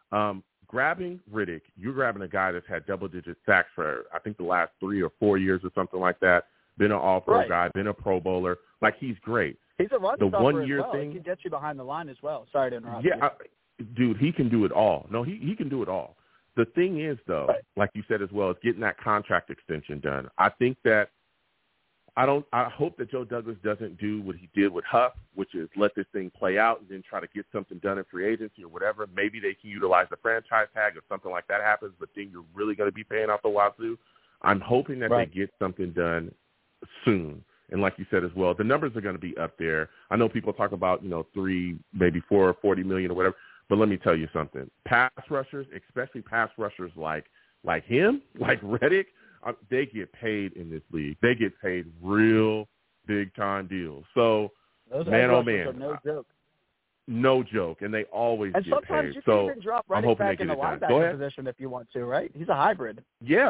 grabbing Riddick, you're grabbing a guy that's had double-digit sacks for, I think, the last 3 or 4 years or something like that. Been an all-pro guy, been a Pro Bowler. He's great. He's a run stopper 1 year as well. thing. He can get you behind the line as well. Sorry to interrupt. Yeah, dude, he can do it all. No, he can do it all. The thing is, though, like you said as well, is getting that contract extension done. I think that I hope that Joe Douglas doesn't do what he did with Huff, which is let this thing play out and then try to get something done in free agency or whatever. Maybe they can utilize the franchise tag if something like that happens, but then you're really going to be paying out the wazoo. I'm hoping that they get something done soon. And like you said as well, the numbers are going to be up there. I know people talk about, 3, maybe 4 or 40 million or whatever, but let me tell you something. Pass rushers, especially pass rushers like him, like Reddick, they get paid in this league. They get paid real big-time deals. So, those man, oh, man. man. Are no joke. No joke, and they always get paid. And sometimes you can even drop Reddick back in the linebacker position if you want to, right? He's a hybrid. Yeah.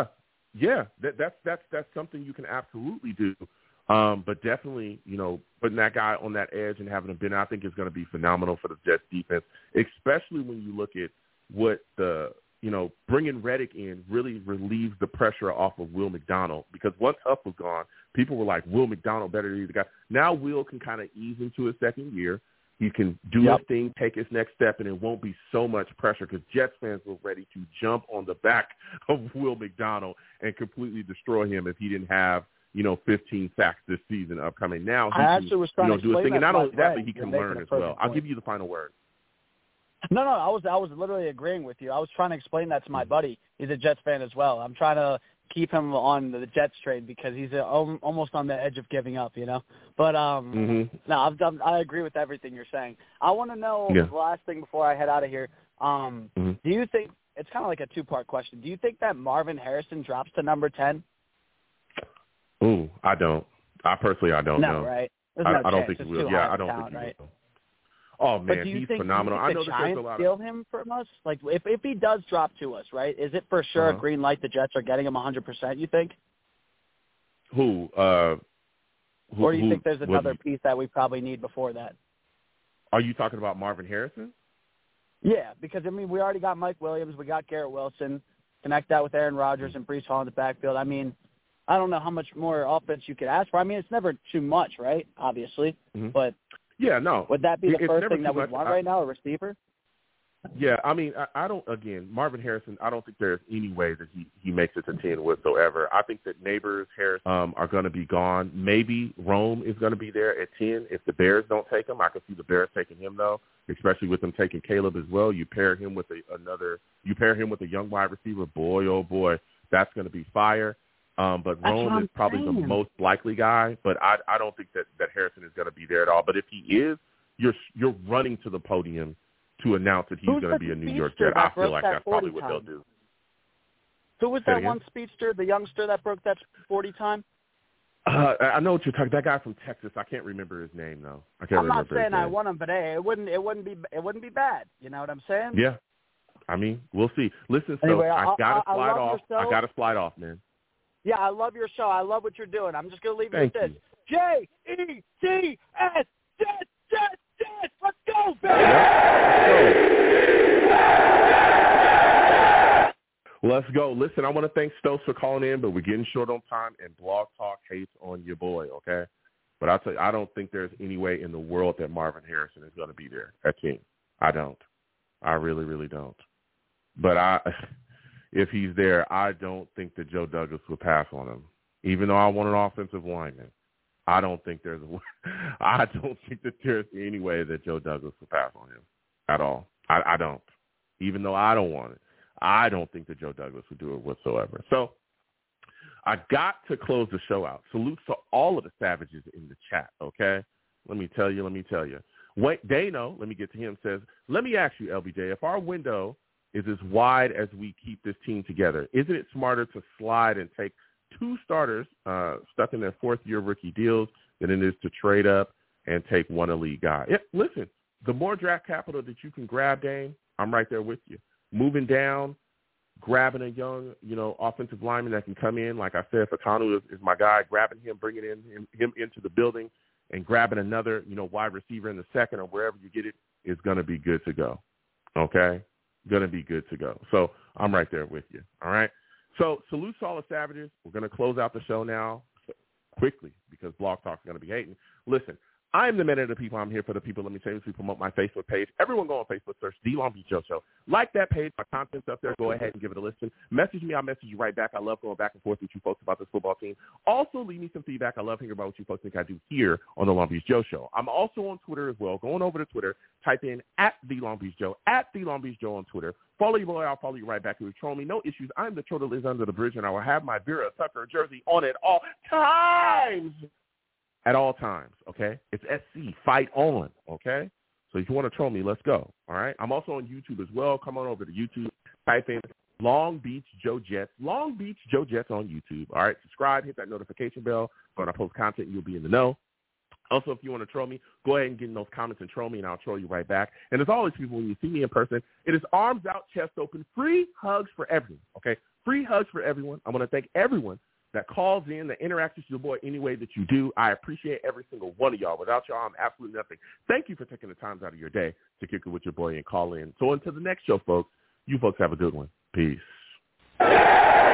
That's something you can absolutely do. But definitely, putting that guy on that edge and having him been, I think is going to be phenomenal for the Jets defense, especially when you look at what bringing Reddick in really relieves the pressure off of Will McDonald, because once Huff was gone, people were like, Will McDonald better be the guy. Now Will can kind of ease into his second year. He can do his thing, take his next step, and it won't be so much pressure because Jets fans were ready to jump on the back of Will McDonald and completely destroy him if he didn't have 15 sacks this season upcoming. Now he can, do a thing, and not only that, but he can learn as well. I'll give you the final word. No, I was literally agreeing with you. I was trying to explain that to my buddy. He's a Jets fan as well. I'm trying to keep him on the Jets trade because he's almost on the edge of giving up, But no, I agree with everything you're saying. I want to know the last thing before I head out of here. Do you think it's kind of like a two-part question? Do you think that Marvin Harrison drops to number 10? Ooh, I don't. I don't know. Right? I don't think he will. Yeah, I don't think he will. Oh man, he's phenomenal. I know that there's a lot steal him from us. Like if he does drop to us, right? Is it for sure a green light? The Jets are getting him 100%. You think? Who? Or do you think there's another piece that we probably need before that? Are you talking about Marvin Harrison? Yeah, because I mean we already got Mike Williams, we got Garrett Wilson. Connect that with Aaron Rodgers and Breece Hall in the backfield. I mean, I don't know how much more offense you could ask for. I mean, it's never too much, right? Obviously, but. Yeah, no. Would that be the first thing that we want right now, a receiver? Yeah, I mean, I don't, again, Marvin Harrison, I don't think there's any way that he makes it to 10 whatsoever. I think that Neighbors, Harris are going to be gone. Maybe Rome is going to be there at 10. If the Bears don't take him, I can see the Bears taking him, though, especially with them taking Caleb as well. You pair him with a young wide receiver, boy, oh boy, that's going to be fire. But Rome is probably the most likely guy, but I don't think that Harrison is going to be there at all. But if he is, you're running to the podium to announce that he's going to be a New York Jet. I feel like that's probably what they'll do. Who was that one speedster, the youngster that broke that 40 time? I know what you're talking. That guy from Texas. I can't remember his name though. I'm not saying I want him, but hey, it wouldn't be bad. You know what I'm saying? Yeah. I mean, we'll see. Listen, so anyway, I gotta slide off. I gotta slide off, man. Yeah, I love your show. I love what you're doing. I'm just going to leave it with this. Jets, Jets. Let's go, baby. Let's go. Listen, I want to thank Stokes for calling in, but we're getting short on time, and Blog Talk hates on your boy, okay? But I'll tell you, I don't think there's any way in the world that Marvin Harrison is going to be there at 10. I don't. I really, really don't. But if he's there, I don't think that Joe Douglas would pass on him. Even though I want an offensive lineman, I don't think that there's any way that Joe Douglas would pass on him at all. I don't. Even though I don't want it, I don't think that Joe Douglas would do it whatsoever. So I got to close the show out. Salutes to all of the savages in the chat, okay? Let me tell you. Wait, Dano, let me get to him, says, let me ask you, LBJ, if our window is as wide as we keep this team together, isn't it smarter to slide and take two starters stuck in their fourth-year rookie deals than it is to trade up and take one elite guy? Yeah, listen, the more draft capital that you can grab, Dane, I'm right there with you. Moving down, grabbing a young, offensive lineman that can come in, like I said, Fakanu is my guy, grabbing him, bringing him into the building, and grabbing another, wide receiver in the second or wherever you get it is going to be good to go, okay? Going to be good to go. So I'm right there with you, all right? So salute to all the savages. We're going to close out the show now quickly because Blog Talk is going to be hating. Listen, I'm the man of the people. I'm here for the people. Let me tell you, we promote my Facebook page. Everyone go on Facebook, search The Long Beach Joe Show. Like that page. My content's up there. Go ahead and give it a listen. Message me. I'll message you right back. I love going back and forth with you folks about this football team. Also, leave me some feedback. I love hearing about what you folks think I do here on The Long Beach Joe Show. I'm also on Twitter as well. Going over to Twitter, type in @The Long Beach Joe, @The Long Beach Joe on Twitter. Follow you, boy. I'll follow you right back. You troll me. No issues. I'm the troll that lives under the bridge, and I will have my Vera Tucker jersey on at all times. At all times, okay? It's SC, fight on, okay? So if you want to troll me, let's go, all right? I'm also on YouTube as well. Come on over to YouTube. Type in Long Beach Joe Jets. Long Beach Joe Jets on YouTube, all right? Subscribe, hit that notification bell. When I post content, you'll be in the know. Also, if you want to troll me, go ahead and get in those comments and troll me, and I'll troll you right back. And as always, people, when you see me in person, it is arms out, chest open, free hugs for everyone, okay? Free hugs for everyone. I want to thank everyone that calls in, that interacts with your boy any way that you do. I appreciate every single one of y'all. Without y'all, I'm absolutely nothing. Thank you for taking the time out of your day to kick it with your boy and call in. So until the next show, folks, you folks have a good one. Peace.